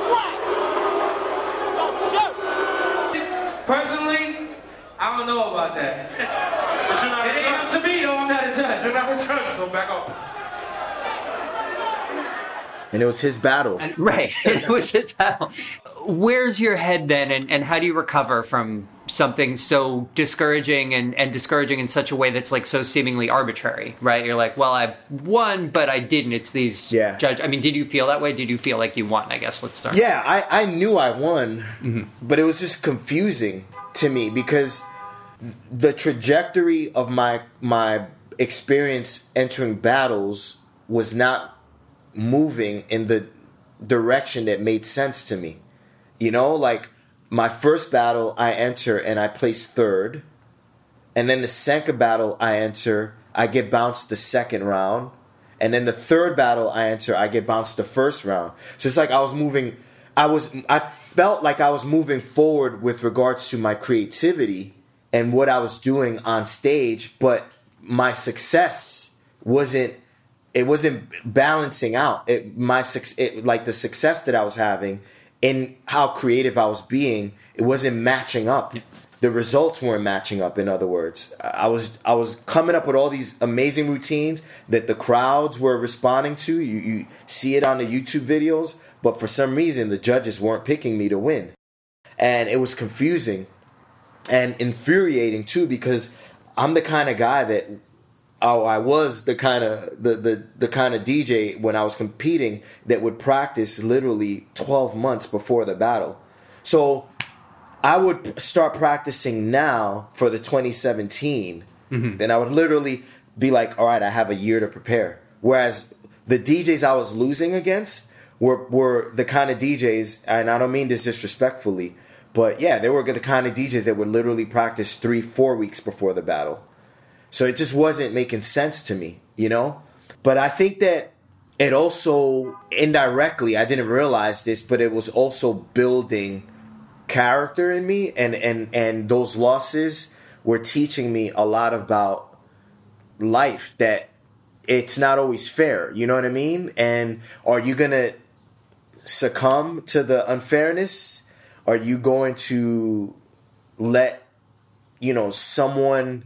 that's whack. Personally, I don't know about that. But you're not it ain't up to me, though. I'm not a judge. You're not a judge, so back up. And it was his battle. Right. It was his battle. Where's your head then, and how do you recover from something so discouraging and discouraging in such a way that's like so seemingly arbitrary, right? You're like, well, I won, but I didn't. It's these judge. I mean, did you feel that way? Did you feel like you won? I guess let's start. Yeah, I knew I won, but it was just confusing to me because the trajectory of my experience entering battles was not moving in the direction that made sense to me. You know, like my first battle I enter and I place third, and then the second battle I enter, I get bounced the second round, and then the third battle I enter, I get bounced the first round. So it's like I felt like I was moving forward with regards to my creativity and what I was doing on stage, but my success wasn't balancing out. Like the success that I was having and how creative I was being, it wasn't matching up. The results weren't matching up, in other words. I was coming up with all these amazing routines that the crowds were responding to. You see it on the YouTube videos, but for some reason the judges weren't picking me to win. And it was confusing and infuriating too, because I'm the kind of guy that I was the kind of the kind of DJ when I was competing that would practice literally 12 months before the battle. So I would start practicing now for the 2017. Then I would literally be like, all right, I have a year to prepare. Whereas the DJs I was losing against were the kind of DJs, and I don't mean this disrespectfully, but yeah, they were the kind of DJs that would literally practice 3-4 weeks before the battle. So it just wasn't making sense to me, you know? But I think that it also, indirectly, I didn't realize this, but it was also building character in me, and those losses were teaching me a lot about life, that it's not always fair, you know what I mean? And are you going to succumb to the unfairness? Are you going to let, someone,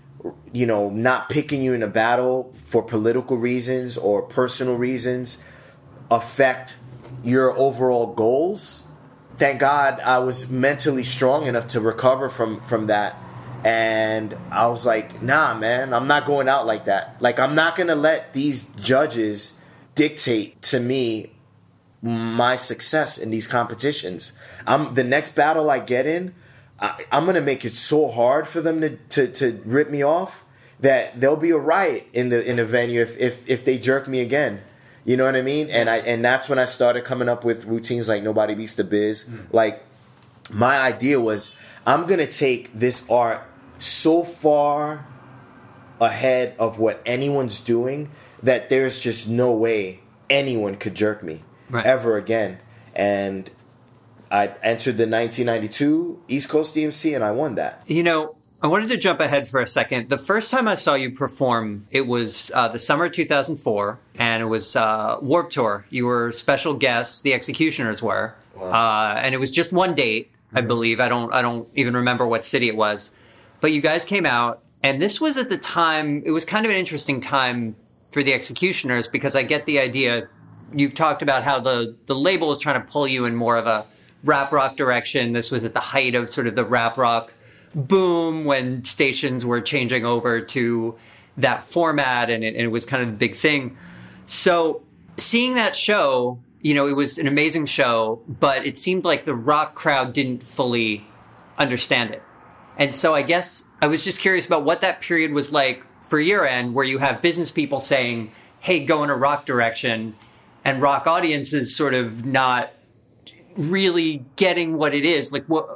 not picking you in a battle for political reasons or personal reasons affect your overall goals? Thank God I was mentally strong enough to recover from that. And I was like, nah, man, I'm not going out like that. Like, I'm not going to let these judges dictate to me my success in these competitions. The next battle I get in, I'm going to make it so hard for them to rip me off that there'll be a riot in the venue if they jerk me again. You know what I mean? And that's when I started coming up with routines like Nobody Beats the Biz. Like, my idea was, I'm going to take this art so far ahead of what anyone's doing that there's just no way anyone could jerk me ever again. And I entered the 1992 East Coast DMC and I won that. I wanted to jump ahead for a second. The first time I saw you perform, it was the summer of 2004, and it was Warped Tour. You were special guests, the Executioners were. Wow. And it was just one date, I believe. I don't even remember what city it was. But you guys came out, and this was at the time, it was kind of an interesting time for the Executioners, because I get the idea, you've talked about how the label was trying to pull you in more of a rap rock direction. This was at the height of sort of the rap rock boom when stations were changing over to that format, and it was kind of the big thing. So seeing that show, it was an amazing show, but it seemed like the rock crowd didn't fully understand it. And so I guess I was just curious about what that period was like for your end, where you have business people saying, hey, go in a rock direction, and rock audiences sort of not really getting what it is. Like, what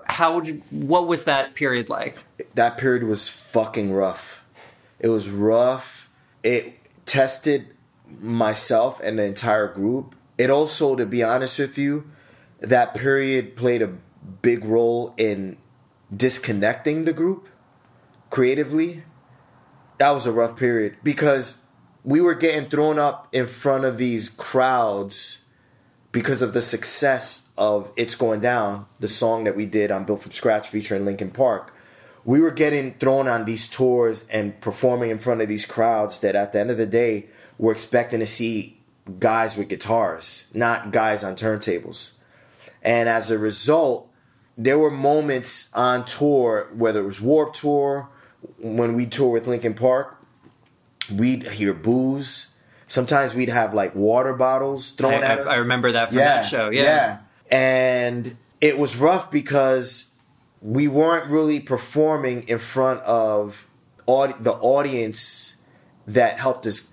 was that period like? That period was fucking rough. It was rough. It tested myself and the entire group. It also, to be honest with you, that period played a big role in disconnecting the group creatively. That was a rough period because we were getting thrown up in front of these crowds because of the success of It's Going Down, the song that we did on Built From Scratch featuring Linkin Park. We were getting thrown on these tours and performing in front of these crowds that at the end of the day were expecting to see guys with guitars, not guys on turntables. And as a result, there were moments on tour, whether it was Warped Tour, when we tour with Linkin Park, we'd hear boos. Sometimes we'd have like water bottles thrown at us. I remember that from that show. Yeah. And it was rough because we weren't really performing in front of the audience that helped us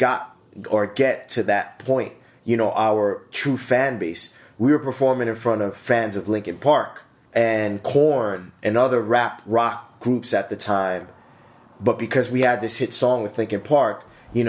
get to that point. Our true fan base. We were performing in front of fans of Linkin Park and Korn and other rap rock groups at the time. But because we had this hit song with Linkin Park,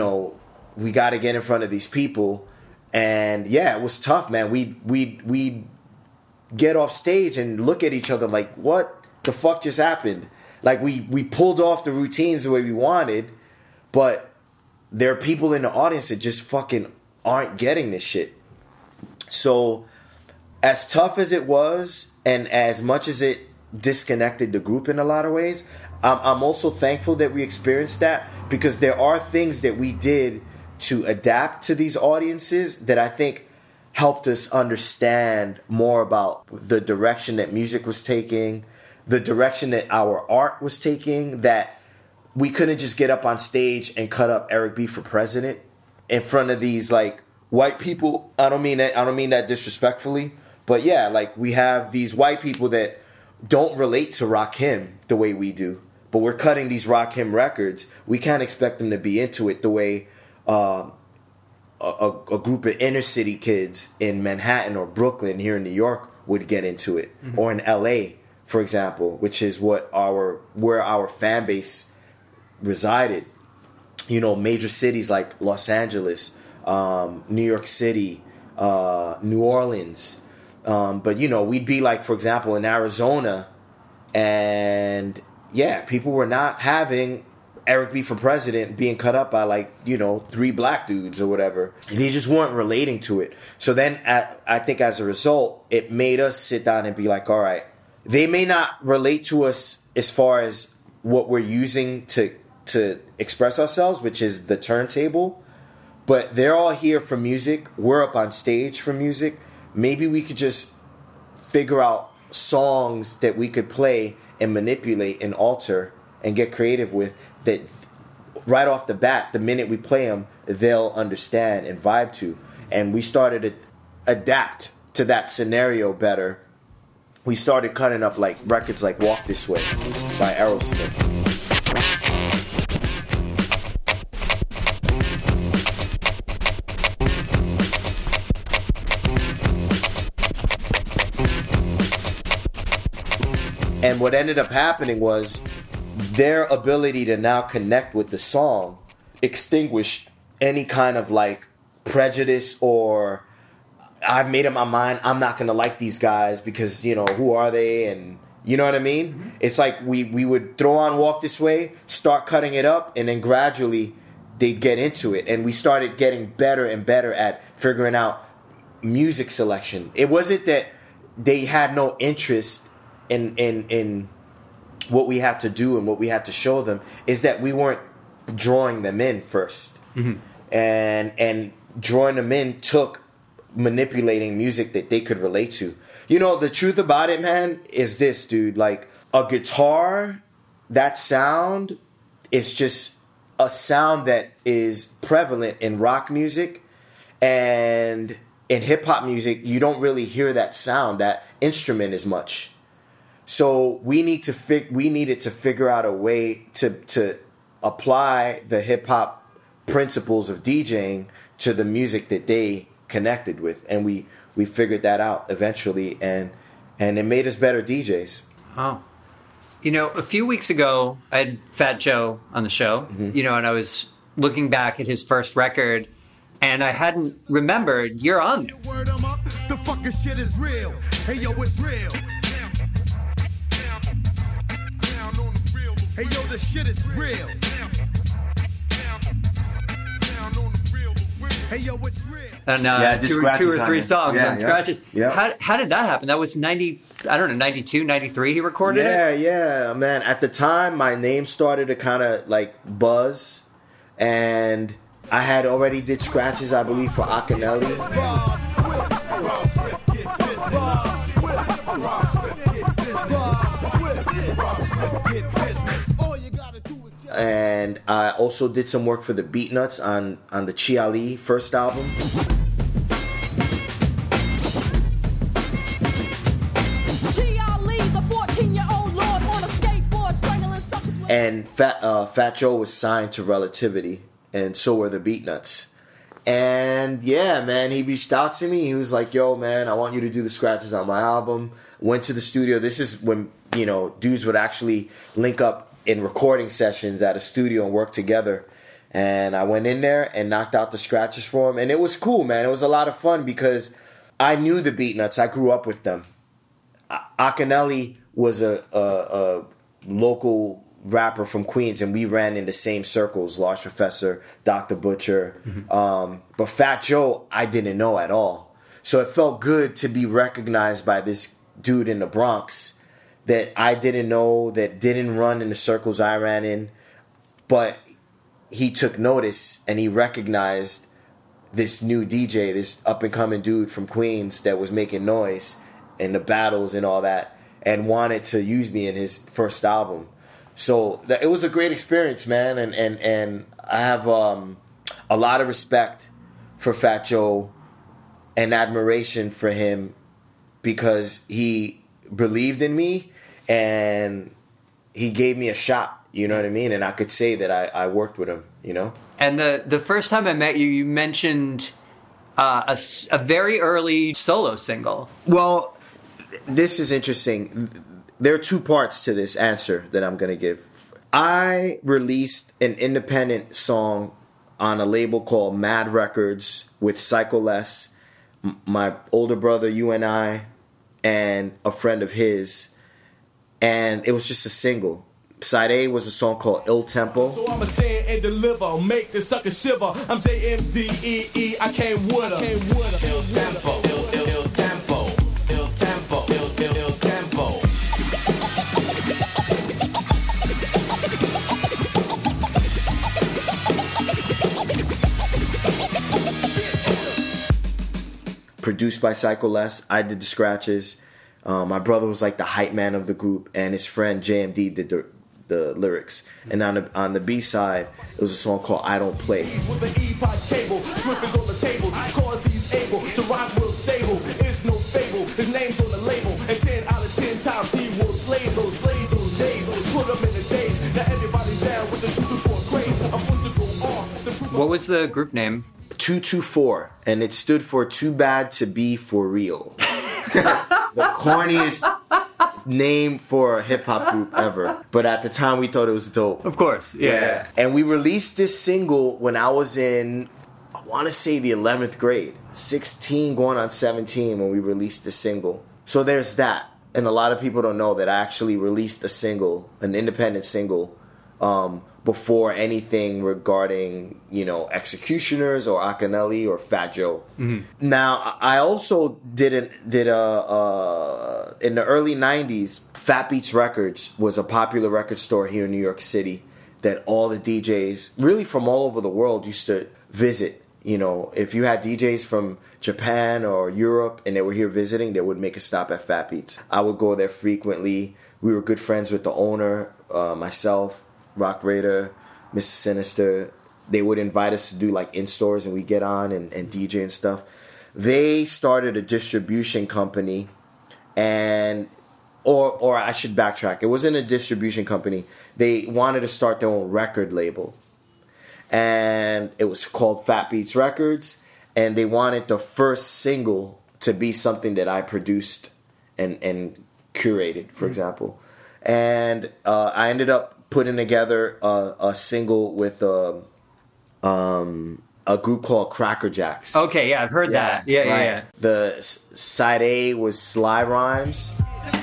we got to get in front of these people. And yeah, it was tough, man. We'd get off stage and look at each other like, what the fuck just happened? Like, we pulled off the routines the way we wanted, but there are people in the audience that just fucking aren't getting this shit. So as tough as it was, and as much as it disconnected the group in a lot of ways, I'm also thankful that we experienced that, because there are things that we did to adapt to these audiences that I think helped us understand more about the direction that music was taking, the direction that our art was taking, that we couldn't just get up on stage and cut up Eric B for president in front of these like white people. I don't mean that disrespectfully, but yeah, like we have these white people that don't relate to Rakim the way we do, but we're cutting these Rakim records. We can't expect them to be into it the way a group of inner city kids in Manhattan or Brooklyn here in New York would get into it, or in LA, for example, which is where our fan base resided. You know, major cities like Los Angeles, New York City, New Orleans. But, you know, we'd be like, for example, in Arizona, and yeah, people were not having Eric B. for president being cut up by, like, you know, 3 black dudes or whatever. They just weren't relating to it. So then I think as a result, it made us sit down and be like, all right, they may not relate to us as far as what we're using to express ourselves, which is the turntable, but they're all here for music. We're up on stage for music. Maybe we could just figure out songs that we could play and manipulate and alter and get creative with, that right off the bat, the minute we play them, they'll understand and vibe to. And we started to adapt to that scenario better. We started cutting up like records like Walk This Way by Aerosmith. And what ended up happening was their ability to now connect with the song extinguished any kind of like prejudice or I've made up my mind, I'm not going to like these guys because, you know, who are they? And you know what I mean? Mm-hmm. It's like we would throw on Walk This Way, start cutting it up, and then gradually they'd get into it. And we started getting better and better at figuring out music selection. It wasn't that they had no interest in what we had to do and what we had to show them, is that we weren't drawing them in first. Mm-hmm. And drawing them in took manipulating music that they could relate to. You know, the truth about it, man, is this, dude. Like, a guitar, that sound is just a sound that is prevalent in rock music, and in hip-hop music, you don't really hear that sound, that instrument as much. So we needed to figure out a way to apply the hip hop principles of DJing to the music that they connected with, and we figured that out eventually, and it made us better DJs. Oh, you know, a few weeks ago I had Fat Joe on the show, mm-hmm. you know, and I was looking back at his first record, and I hadn't remembered you're on there. Word 'em up, the fucking shit is real. Hey yo, it's real. Hey yo, the shit is real. Hey yo, it's real. And two or three songs on Scratches. Yeah. How did that happen? That was 92, 93 he recorded it? Yeah, man. At the time, my name started to kind of like buzz, and I had already did scratches, I believe, for Akinelli. And I also did some work for the Beatnuts on the Chi Ali first album. Chi Ali, the 14-year-old lord on a skateboard, strangling suckers with... And Fat Joe was signed to Relativity, and so were the Beatnuts. And yeah, man, he reached out to me. He was like, "Yo, man, I want you to do the scratches on my album." Went to the studio. This is when, you know, dudes would actually link up in recording sessions at a studio and work together. And I went in there and knocked out the scratches for him. And it was cool, man. It was a lot of fun because I knew the Beatnuts. I grew up with them. Akinelli was a local rapper from Queens, and we ran in the same circles, Large Professor, Dr. Butcher. Mm-hmm. But Fat Joe, I didn't know at all. So it felt good to be recognized by this dude in the Bronx that I didn't know, that didn't run in the circles I ran in, but he took notice and he recognized this new DJ, this up-and-coming dude from Queens that was making noise in the battles and all that, and wanted to use me in his first album. So it was a great experience, man, and I have a lot of respect for Fat Joe and admiration for him because he believed in me, and he gave me a shot. You know what I mean? And I could say that I worked with him. You know. And the first time I met you, you mentioned a very early solo single. Well, this is interesting. There are two parts to this answer that I'm going to give. I released an independent song on a label called Mad Records with Psycho Les, my older brother, you and I, and a friend of his. And it was just a single. Side A was a song called Il Tempo. So I'ma stand and deliver, make the sucker shiver. I'm JMDEE, I came with her. Il Tempo, Il Tempo, Il Tempo, Il Tempo. Produced by Psycho Les. I did the scratches. My brother was like the hype man of the group, and his friend JMD did the lyrics. And on the B side, it was a song called I Don't Play. With the E-pod cable, Swift on the table, cause he's able to rock real stable. It's no fable, his name's on the label, and 10 out of 10 times he will slay those days, put them in the days. Now everybody's down with the 224 craze. I'm supposed to go off. What was the group name? 224, and it stood for Too Bad to Be For Real. The corniest name for a hip-hop group ever. But at the time, we thought it was dope. Of course, yeah. And we released this single when I was in, I want to say the 11th grade. 16 going on 17 when we released the single. So there's that. And a lot of people don't know that I actually released a single, an independent single, before anything regarding, Executioners or Akinelli or Fat Joe. Mm-hmm. Now, I also did in the early 90s, Fat Beats Records was a popular record store here in New York City that all the DJs, really from all over the world, used to visit. If you had DJs from Japan or Europe and they were here visiting, they would make a stop at Fat Beats. I would go there frequently. We were good friends with the owner, myself, Rock Raider, Mr. Sinister. They would invite us to do like in-stores and we get on and DJ and stuff. They started a distribution company or I should backtrack. It wasn't a distribution company. They wanted to start their own record label. And it was called Fat Beats Records. And they wanted the first single to be something that I produced and curated, for example. And I ended up putting together a single with a group called Cracker Jacks. Okay, yeah, I've heard that. Yeah. The side A was Sly Rhymes.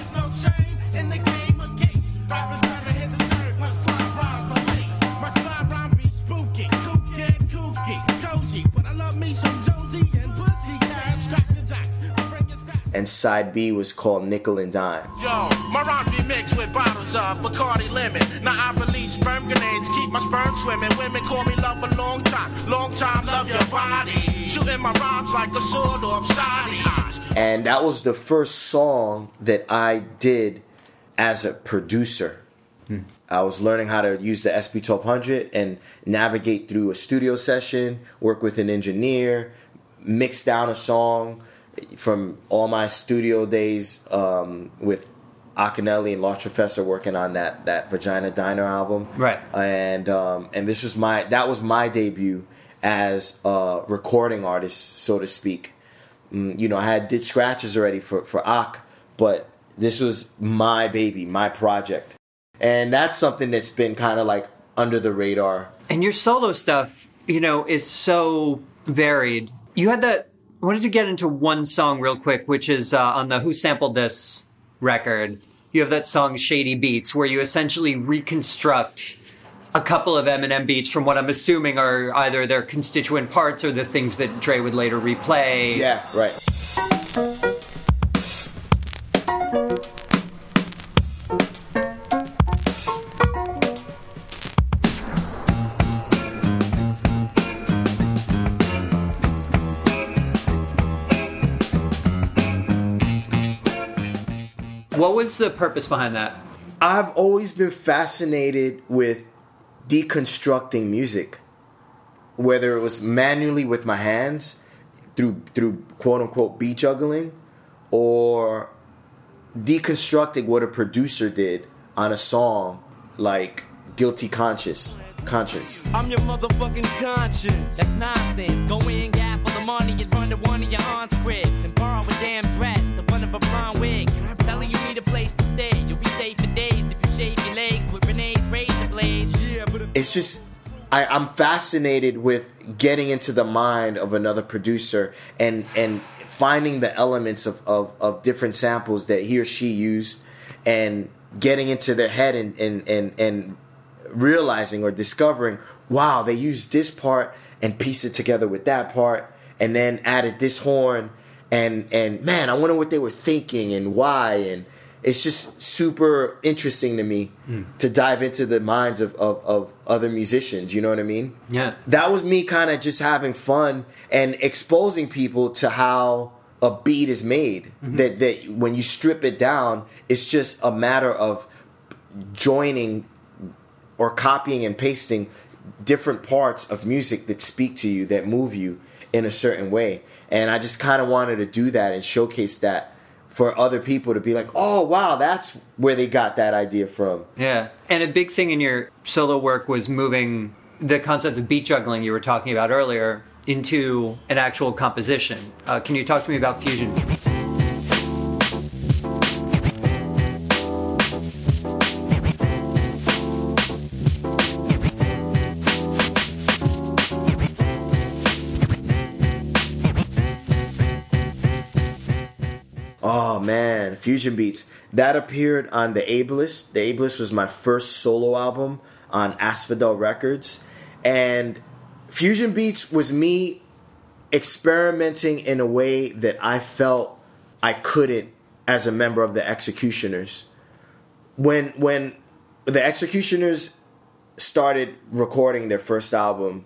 And side B was called Nickel and Dime. Yo, my rhymes be mixed with bottles of Bacardi Lemon. Now I release sperm grenades, keep my sperm swimming. Women call me love a long time, love your body. Shooting my rhymes like a sword off Saudi. And that was the first song that I did as a producer. I was learning how to use the SP1200 and navigate through a studio session, work with an engineer, mix down a song from all my studio days with Akinelli and Lost Professor working on that Vagina Diner album. Right. And this was that was my debut as a recording artist, so to speak. I did scratches already for Ak, but this was my baby, my project. And that's something that's been kind of like under the radar. And your solo stuff, is so varied. You had that. I wanted to get into one song real quick, which is on the Who Sampled This record. You have that song Shady Beats, where you essentially reconstruct a couple of Eminem beats from what I'm assuming are either their constituent parts or the things that Dre would later replay. Yeah, right. What was the purpose behind that? I've always been fascinated with deconstructing music, whether it was manually with my hands through quote unquote beat juggling, or deconstructing what a producer did on a song like Guilty Conscience. I'm your motherfucking conscience. That's nonsense. Go in, gap for the money in front of one of your aunt's cribs and borrow a damn dress, the one of a brown wig. I'm telling you, need a place to stay. You'll be safe for days if you shave your legs with Renee's razor blades. Yeah, but it's just, I'm fascinated with getting into the mind of another producer and finding the elements of different samples that he or she used and getting into their head and realizing or discovering, wow, they used this part and pieced it together with that part and then added this horn and man, I wonder what they were thinking and why. And it's just super interesting to me to dive into the minds of other musicians, you know what I mean? Yeah. That was me kind of just having fun and exposing people to how a beat is made. That when you strip it down, it's just a matter of joining or copying and pasting different parts of music that speak to you, that move you in a certain way. And I just kind of wanted to do that and showcase that for other people to be like, oh, wow, that's where they got that idea from. Yeah. And a big thing in your solo work was moving the concept of beat juggling you were talking about earlier into an actual composition. Can you talk to me about fusion beats? Oh man, Fusion Beats. That appeared on The Ableist. The Ableist was my first solo album on Asphodel Records. And Fusion Beats was me experimenting in a way that I felt I couldn't as a member of the Executioners. When the Executioners started recording their first album,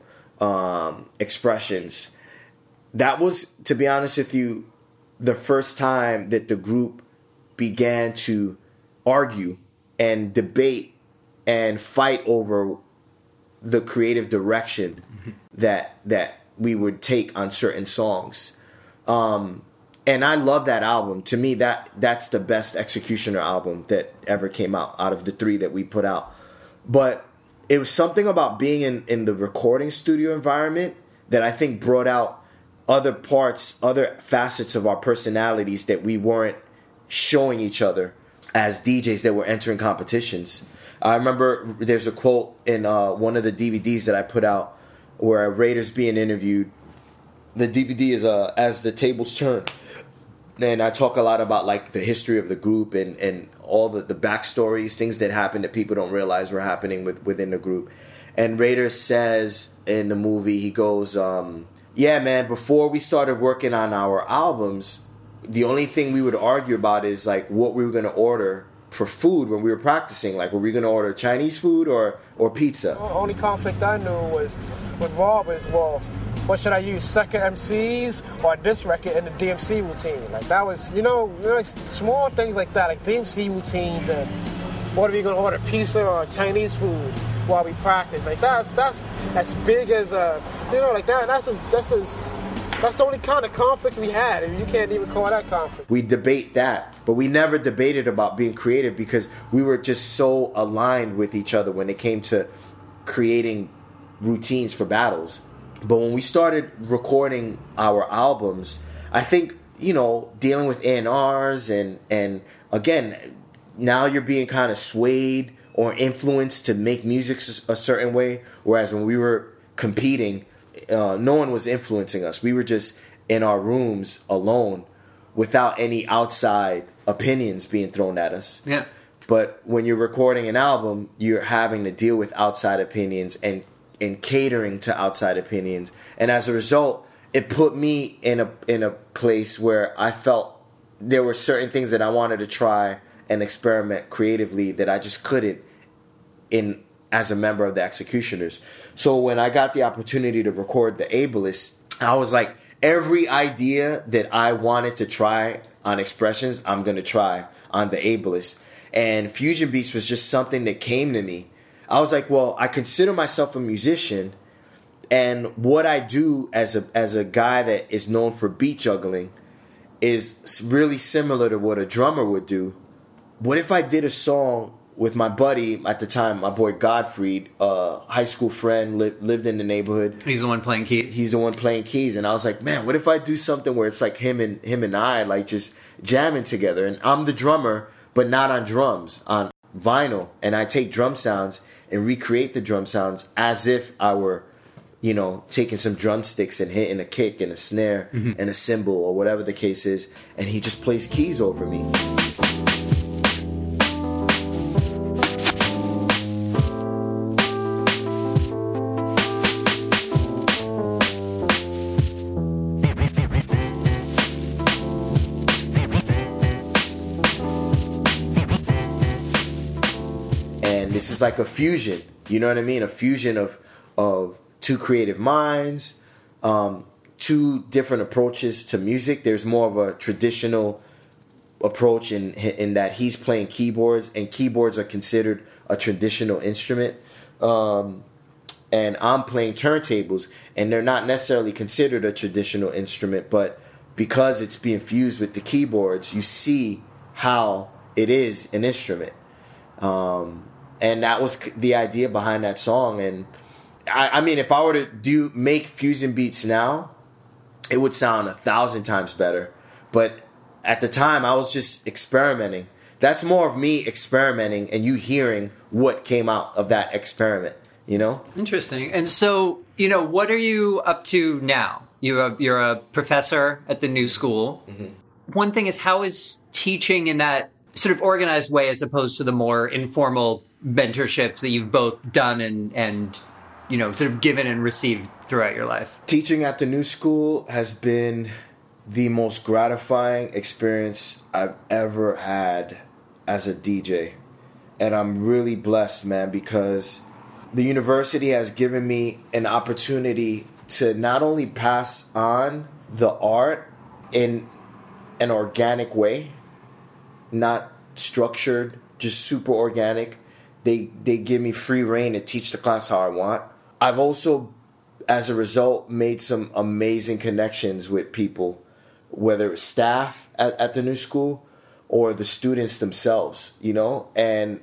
Expressions, that was, to be honest with you, the first time that the group began to argue and debate and fight over the creative direction that we would take on certain songs. And I love that album. To me, that's the best Executioner album that ever came out of the three that we put out. But it was something about being in the recording studio environment that I think brought out other parts, other facets of our personalities that we weren't showing each other as DJs that were entering competitions. I remember there's a quote in one of the DVDs that I put out where Raiders being interviewed. The DVD is As the Tables Turn. And I talk a lot about like the history of the group and all the backstories, things that happened that people don't realize were happening within the group. And Raiders says in the movie, he goes, yeah, man, before we started working on our albums, the only thing we would argue about is like what we were going to order for food when we were practicing. Like, were we going to order Chinese food or pizza? The only conflict I knew was with Rob is, well, what should I use, second MCs or this record in the DMC routine? Like, that was, you know small things like that, like DMC routines and what are we going to order, pizza or Chinese food while we practice? Like, that's as big as, like that, that's the only kind of conflict we had, and you can't even call that conflict. We debate that, but we never debated about being creative because we were just so aligned with each other when it came to creating routines for battles. But when we started recording our albums, I think, dealing with A&Rs and again, now you're being kind of swayed or influenced to make music a certain way, whereas when we were competing, no one was influencing us. We were just in our rooms alone without any outside opinions being thrown at us. Yeah. But when you're recording an album, you're having to deal with outside opinions and catering to outside opinions. And as a result, it put me in a place where I felt there were certain things that I wanted to try and experiment creatively that I just couldn't as a member of the Executioners. So when I got the opportunity to record The Ableist, I was like, every idea that I wanted to try on Expressions, I'm going to try on The Ableist. And Fusion Beats was just something that came to me. I was like, well, I consider myself a musician, and what I do as a guy that is known for beat juggling is really similar to what a drummer would do. What if I did a song with my buddy at the time, my boy Godfried, high school friend, lived in the neighborhood. He's the one playing keys. He's the one playing keys, and I was like, man, what if I do something where it's like him and I like just jamming together, and I'm the drummer, but not on drums, on vinyl, and I take drum sounds and recreate the drum sounds as if I were, you know, taking some drumsticks and hitting a kick and a snare and a cymbal or whatever the case is, and he just plays keys over me. This is like a fusion, you know what I mean? A fusion of two creative minds, two different approaches to music. There's more of a traditional approach in that he's playing keyboards, and keyboards are considered a traditional instrument. And I'm playing turntables, and they're not necessarily considered a traditional instrument, but because it's being fused with the keyboards, you see how it is an instrument. And that was the idea behind that song. And I mean, if I were to make fusion beats now, it would sound 1,000 times better. But at the time, I was just experimenting. That's more of me experimenting and you hearing what came out of that experiment, you know? Interesting. And so, you know, what are you up to now? You're a professor at the New School. Mm-hmm. One thing is, how is teaching in that sort of organized way as opposed to the more informal mentorships that you've both done and you know, sort of given and received throughout your life? Teaching at the New School has been the most gratifying experience I've ever had as a DJ. And I'm really blessed, man, because the university has given me an opportunity to not only pass on the art in an organic way, not structured, just super organic. They give me free reign to teach the class how I want. I've also, as a result, made some amazing connections with people, whether it's staff at the New School or the students themselves, you know? And,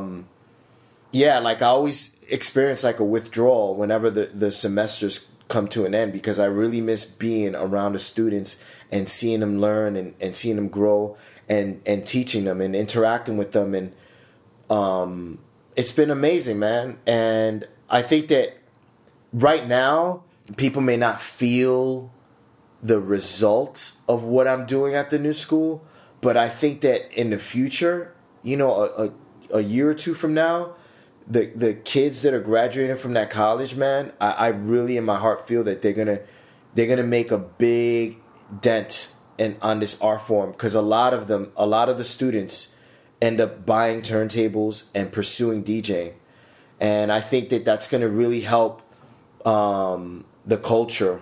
yeah, like I always experience like a withdrawal whenever the semesters come to an end, because I really miss being around the students and seeing them learn and seeing them grow and teaching them and interacting with them. And it's been amazing, man. And I think that right now, people may not feel the result of what I'm doing at the New School, but I think that in the future, you know, a year or two from now, the kids that are graduating from that college, man, I really in my heart feel that they're gonna make a big dent on this art form, because a lot of the students end up buying turntables and pursuing DJing, and I think that that's going to really help the culture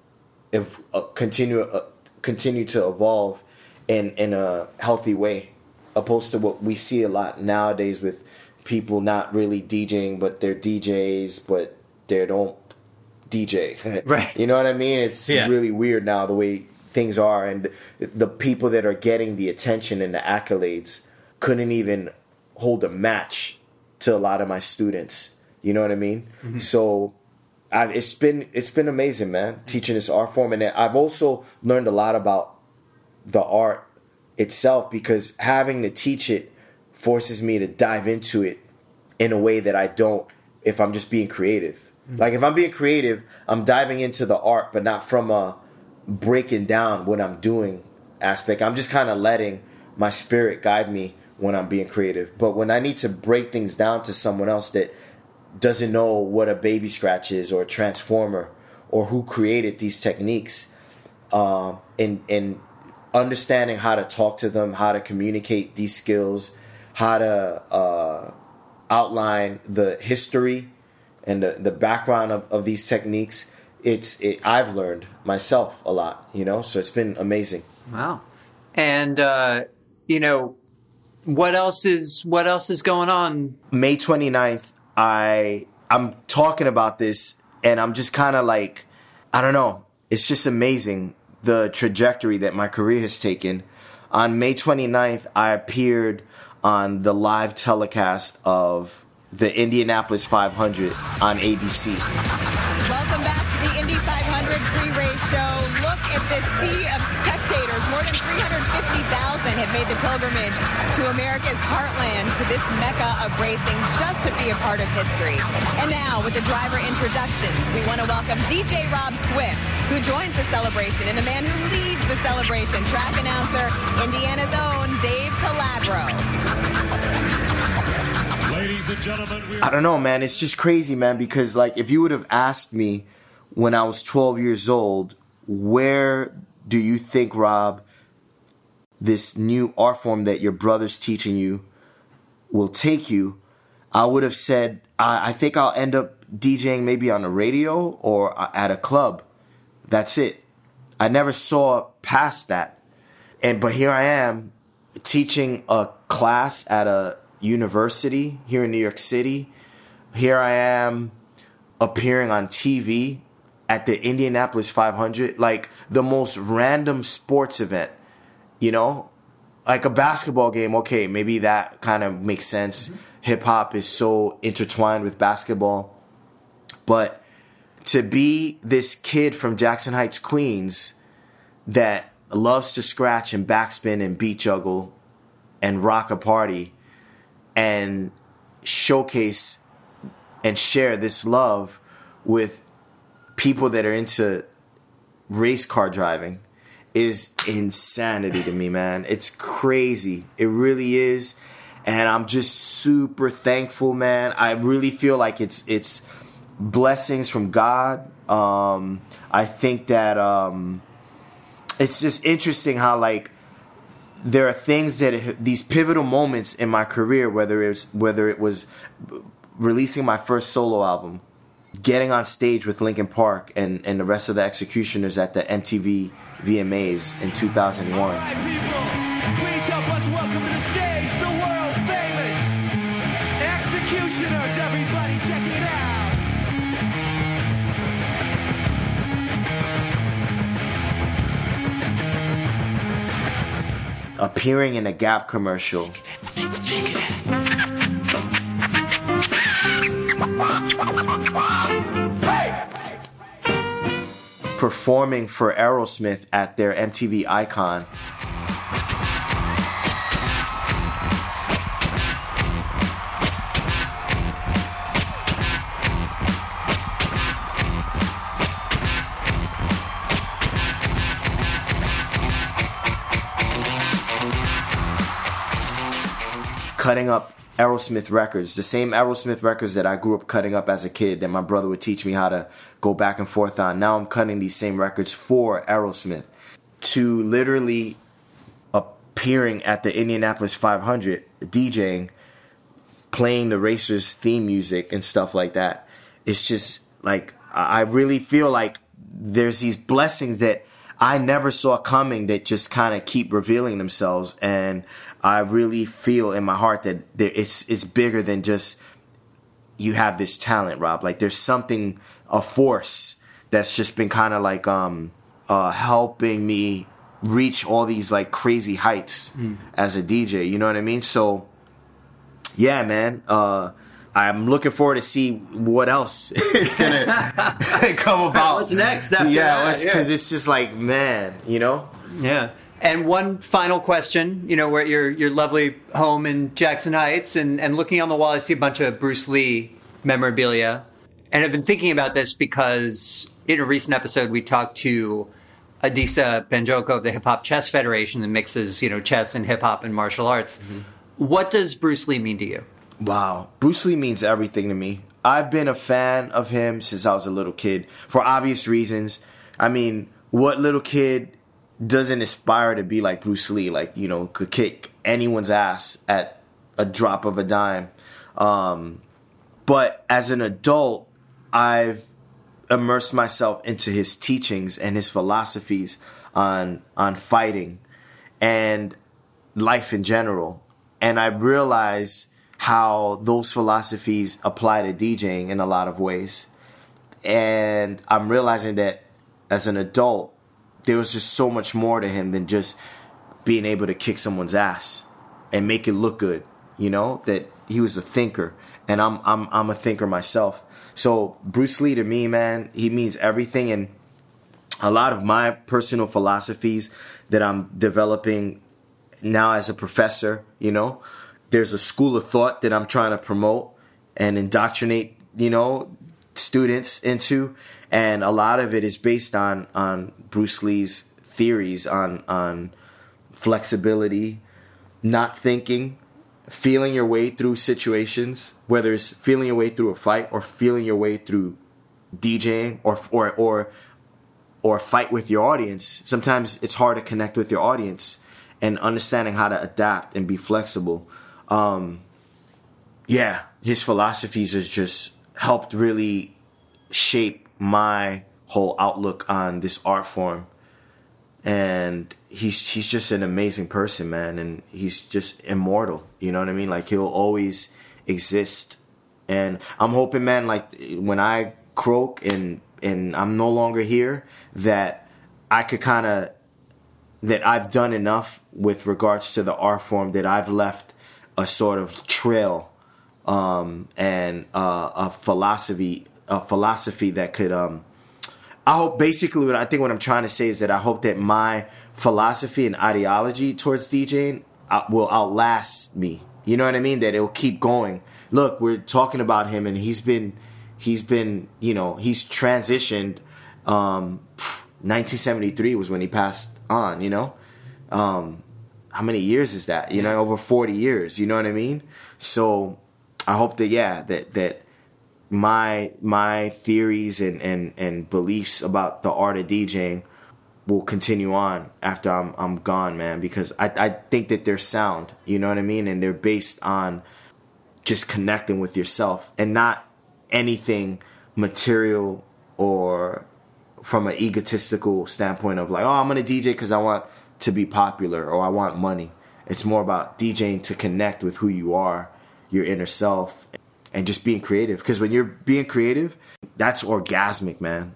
continue to evolve in a healthy way, opposed to what we see a lot nowadays with people not really DJing, but they're DJs, but they don't DJ. Right. You know what I mean? It's really weird now the way things are, and the people that are getting the attention and the accolades couldn't even hold a match to a lot of my students. You know what I mean? Mm-hmm. So it's been amazing, man, teaching this art form. And I've also learned a lot about the art itself, because having to teach it forces me to dive into it in a way that I don't if I'm just being creative. Mm-hmm. Like if I'm being creative, I'm diving into the art, but not from a breaking down what I'm doing aspect. I'm just kind of letting my spirit guide me when I'm being creative. But when I need to break things down to someone else that doesn't know what a baby scratch is or a transformer or who created these techniques, and understanding how to talk to them, how to communicate these skills, how to outline the history and the background of these techniques, I've learned myself a lot, you know, so it's been amazing. Wow. And, you know, what else is going on? May 29th, I'm talking about this, and I'm just kind of like, I don't know. It's just amazing the trajectory that my career has taken. On May 29th, I appeared on the live telecast of the Indianapolis 500 on ABC. Welcome back to the Indy 500 pre-race show. Look at this sea of spectators. More than 350,000 have made the pilgrimage to America's heartland, to this mecca of racing, just to be a part of history. And now, with the driver introductions, we want to welcome DJ Rob Swift, who joins the celebration, and the man who leads the celebration, track announcer, Indiana's own Dave Calabro. Ladies and gentlemen, I don't know, man. It's just crazy, man, because like if you would have asked me when I was 12 years old, where do you think, Rob, this new art form that your brother's teaching you will take you, I would have said, I think I'll end up DJing maybe on the radio or at a club. That's it. I never saw past that. But here I am teaching a class at a university here in New York City. Here I am appearing on TV at the Indianapolis 500, like the most random sports event, you know, like a basketball game. Okay, maybe that kind of makes sense. Mm-hmm. Hip hop is so intertwined with basketball. But to be this kid from Jackson Heights, Queens, that loves to scratch and backspin and beat juggle and rock a party and showcase and share this love with people that are into race car driving is insanity to me, man. It's crazy. It really is. And I'm just super thankful, man. I really feel like it's blessings from God. I think that it's just interesting how like there are things that these pivotal moments in my career, whether it was releasing my first solo album, getting on stage with Linkin Park and the rest of the Executioners at the MTV VMAs in 2001. All right, people, please help us welcome to the stage the world famous Executioners. Everybody, check it out. Appearing in a Gap commercial. Performing for Aerosmith at their MTV Icon. Cutting up Aerosmith records, the same Aerosmith records that I grew up cutting up as a kid that my brother would teach me how to go back and forth on. Now I'm cutting these same records for Aerosmith. To literally appearing at the Indianapolis 500, DJing, playing the Racers theme music and stuff like that. It's just like, I really feel like there's these blessings that I never saw coming that just kind of keep revealing themselves. And I really feel in my heart that it's bigger than just you have this talent, Rob. Like there's something, a force that's just been kind of like helping me reach all these like crazy heights as a DJ. You know what I mean? So yeah, man. I'm looking forward to see what else is gonna come about. What's next after that? Because it's just like, man, you know? Yeah. And one final question, you know, we're at your lovely home in Jackson Heights, and looking on the wall, I see a bunch of Bruce Lee memorabilia. And I've been thinking about this because in a recent episode, we talked to Adisa Banjoko of the Hip Hop Chess Federation that mixes, you know, chess and hip hop and martial arts. Mm-hmm. What does Bruce Lee mean to you? Wow. Bruce Lee means everything to me. I've been a fan of him since I was a little kid for obvious reasons. I mean, what little kid doesn't aspire to be like Bruce Lee? Like, you know, could kick anyone's ass at a drop of a dime. But as an adult, I've immersed myself into his teachings and his philosophies on fighting and life in general. And I realize how those philosophies apply to DJing in a lot of ways. And I'm realizing that as an adult, there was just so much more to him than just being able to kick someone's ass and make it look good. You know, that he was a thinker, and I'm a thinker myself. So Bruce Lee to me, man, he means everything. And a lot of my personal philosophies that I'm developing now as a professor, you know, there's a school of thought that I'm trying to promote and indoctrinate, you know, students into. And a lot of it is based on Bruce Lee's theories on flexibility, not thinking, feeling your way through situations, whether it's feeling your way through a fight or feeling your way through DJing or fight with your audience. Sometimes it's hard to connect with your audience, and understanding how to adapt and be flexible. His philosophies has just helped really shape my whole outlook on this art form. And he's just an amazing person, man, and he's just immortal. You know what I mean? Like, he'll always exist. And I'm hoping, man, like when I croak and I'm no longer here, that I could that I've done enough with regards to the art form, that I've left a sort of trail and a philosophy that could I hope, basically, what I'm trying to say is that I hope that my philosophy and ideology towards DJing will outlast me. You know what I mean? That it'll keep going. Look, we're talking about him, and he's been, you know, he's transitioned. 1973 was when he passed on, you know? How many years is that? You know, over 40 years, you know what I mean? So I hope that, that my theories and beliefs about the art of DJing will continue on after I'm gone, man, because I think that they're sound, you know what I mean? And they're based on just connecting with yourself and not anything material or from an egotistical standpoint of like, oh, I'm going to DJ because I want to be popular or I want money. It's more about DJing to connect with who you are, your inner self, and just being creative. Because when you're being creative, that's orgasmic, man.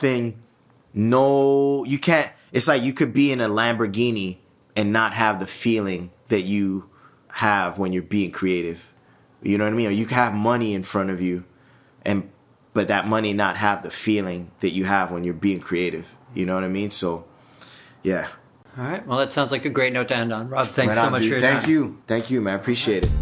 You can't, it's like you could be in a Lamborghini and not have the feeling that you have when you're being creative. You know what I mean? Or you can have money in front of you, but that money not have the feeling that you have when you're being creative. You know what I mean? So, yeah. All right. Well, that sounds like a great note to end on. Rob, thanks so much for your time. Thank you, man. I appreciate it.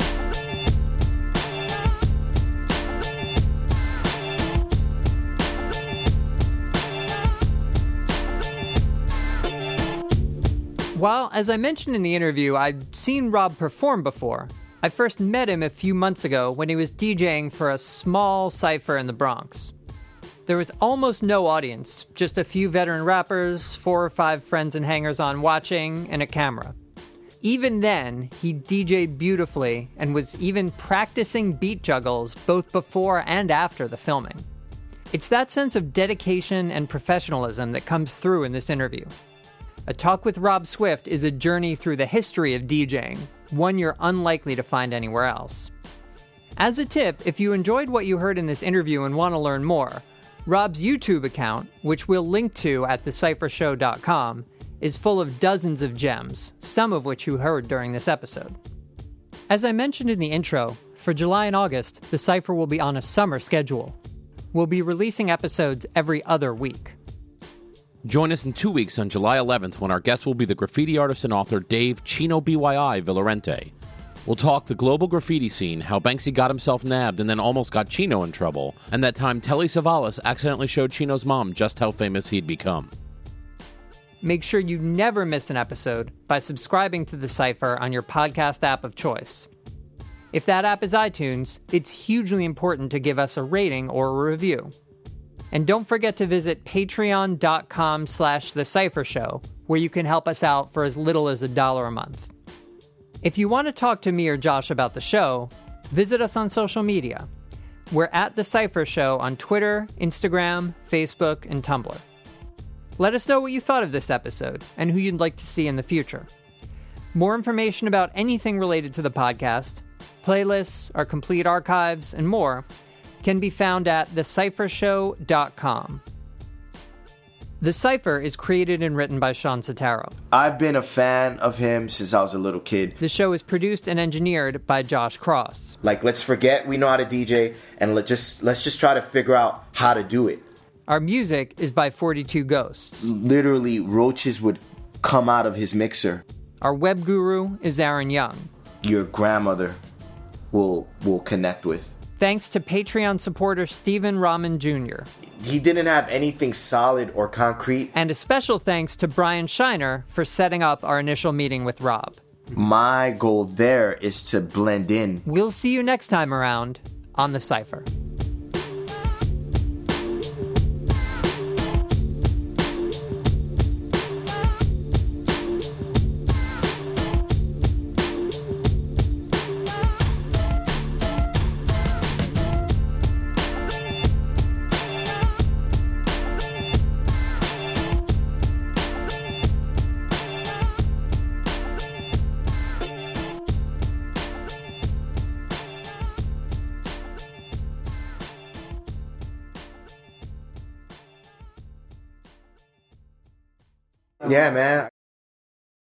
Well, as I mentioned in the interview, I'd seen Rob perform before. I first met him a few months ago when he was DJing for a small cypher in the Bronx. There was almost no audience, just a few veteran rappers, 4 or 5 friends and hangers-on watching, and a camera. Even then, he DJ'd beautifully and was even practicing beat juggles both before and after the filming. It's that sense of dedication and professionalism that comes through in this interview. A Talk with Rob Swift is a journey through the history of DJing, one you're unlikely to find anywhere else. As a tip, if you enjoyed what you heard in this interview and want to learn more, Rob's YouTube account, which we'll link to at thecyphershow.com, is full of dozens of gems, some of which you heard during this episode. As I mentioned in the intro, for July and August, The Cypher will be on a summer schedule. We'll be releasing episodes every other week. Join us in 2 weeks on July 11th when our guest will be the graffiti artist and author Dave Chino BYI Villarente. We'll talk the global graffiti scene, how Banksy got himself nabbed and then almost got Chino in trouble, and that time Telly Savalas accidentally showed Chino's mom just how famous he'd become. Make sure you never miss an episode by subscribing to The Cypher on your podcast app of choice. If that app is iTunes, it's hugely important to give us a rating or a review. And don't forget to visit patreon.com/thecyphershow, where you can help us out for as little as $1 a month. If you want to talk to me or Josh about the show, visit us on social media. We're at The Cypher Show on Twitter, Instagram, Facebook, and Tumblr. Let us know what you thought of this episode and who you'd like to see in the future. More information about anything related to the podcast, playlists, our complete archives, and more can be found at thecyphershow.com. The Cypher is created and written by Sean Sotaro. I've been a fan of him since I was a little kid. The show is produced and engineered by Josh Cross. Like, let's forget we know how to DJ, and let's just try to figure out how to do it. Our music is by 42 Ghosts. Literally, roaches would come out of his mixer. Our web guru is Aaron Young. Your grandmother will connect with. Thanks to Patreon supporter Stephen Rahman Jr. He didn't have anything solid or concrete. And a special thanks to Brian Shiner for setting up our initial meeting with Rob. My goal there is to blend in. We'll see you next time around on The Cypher. Yeah, man.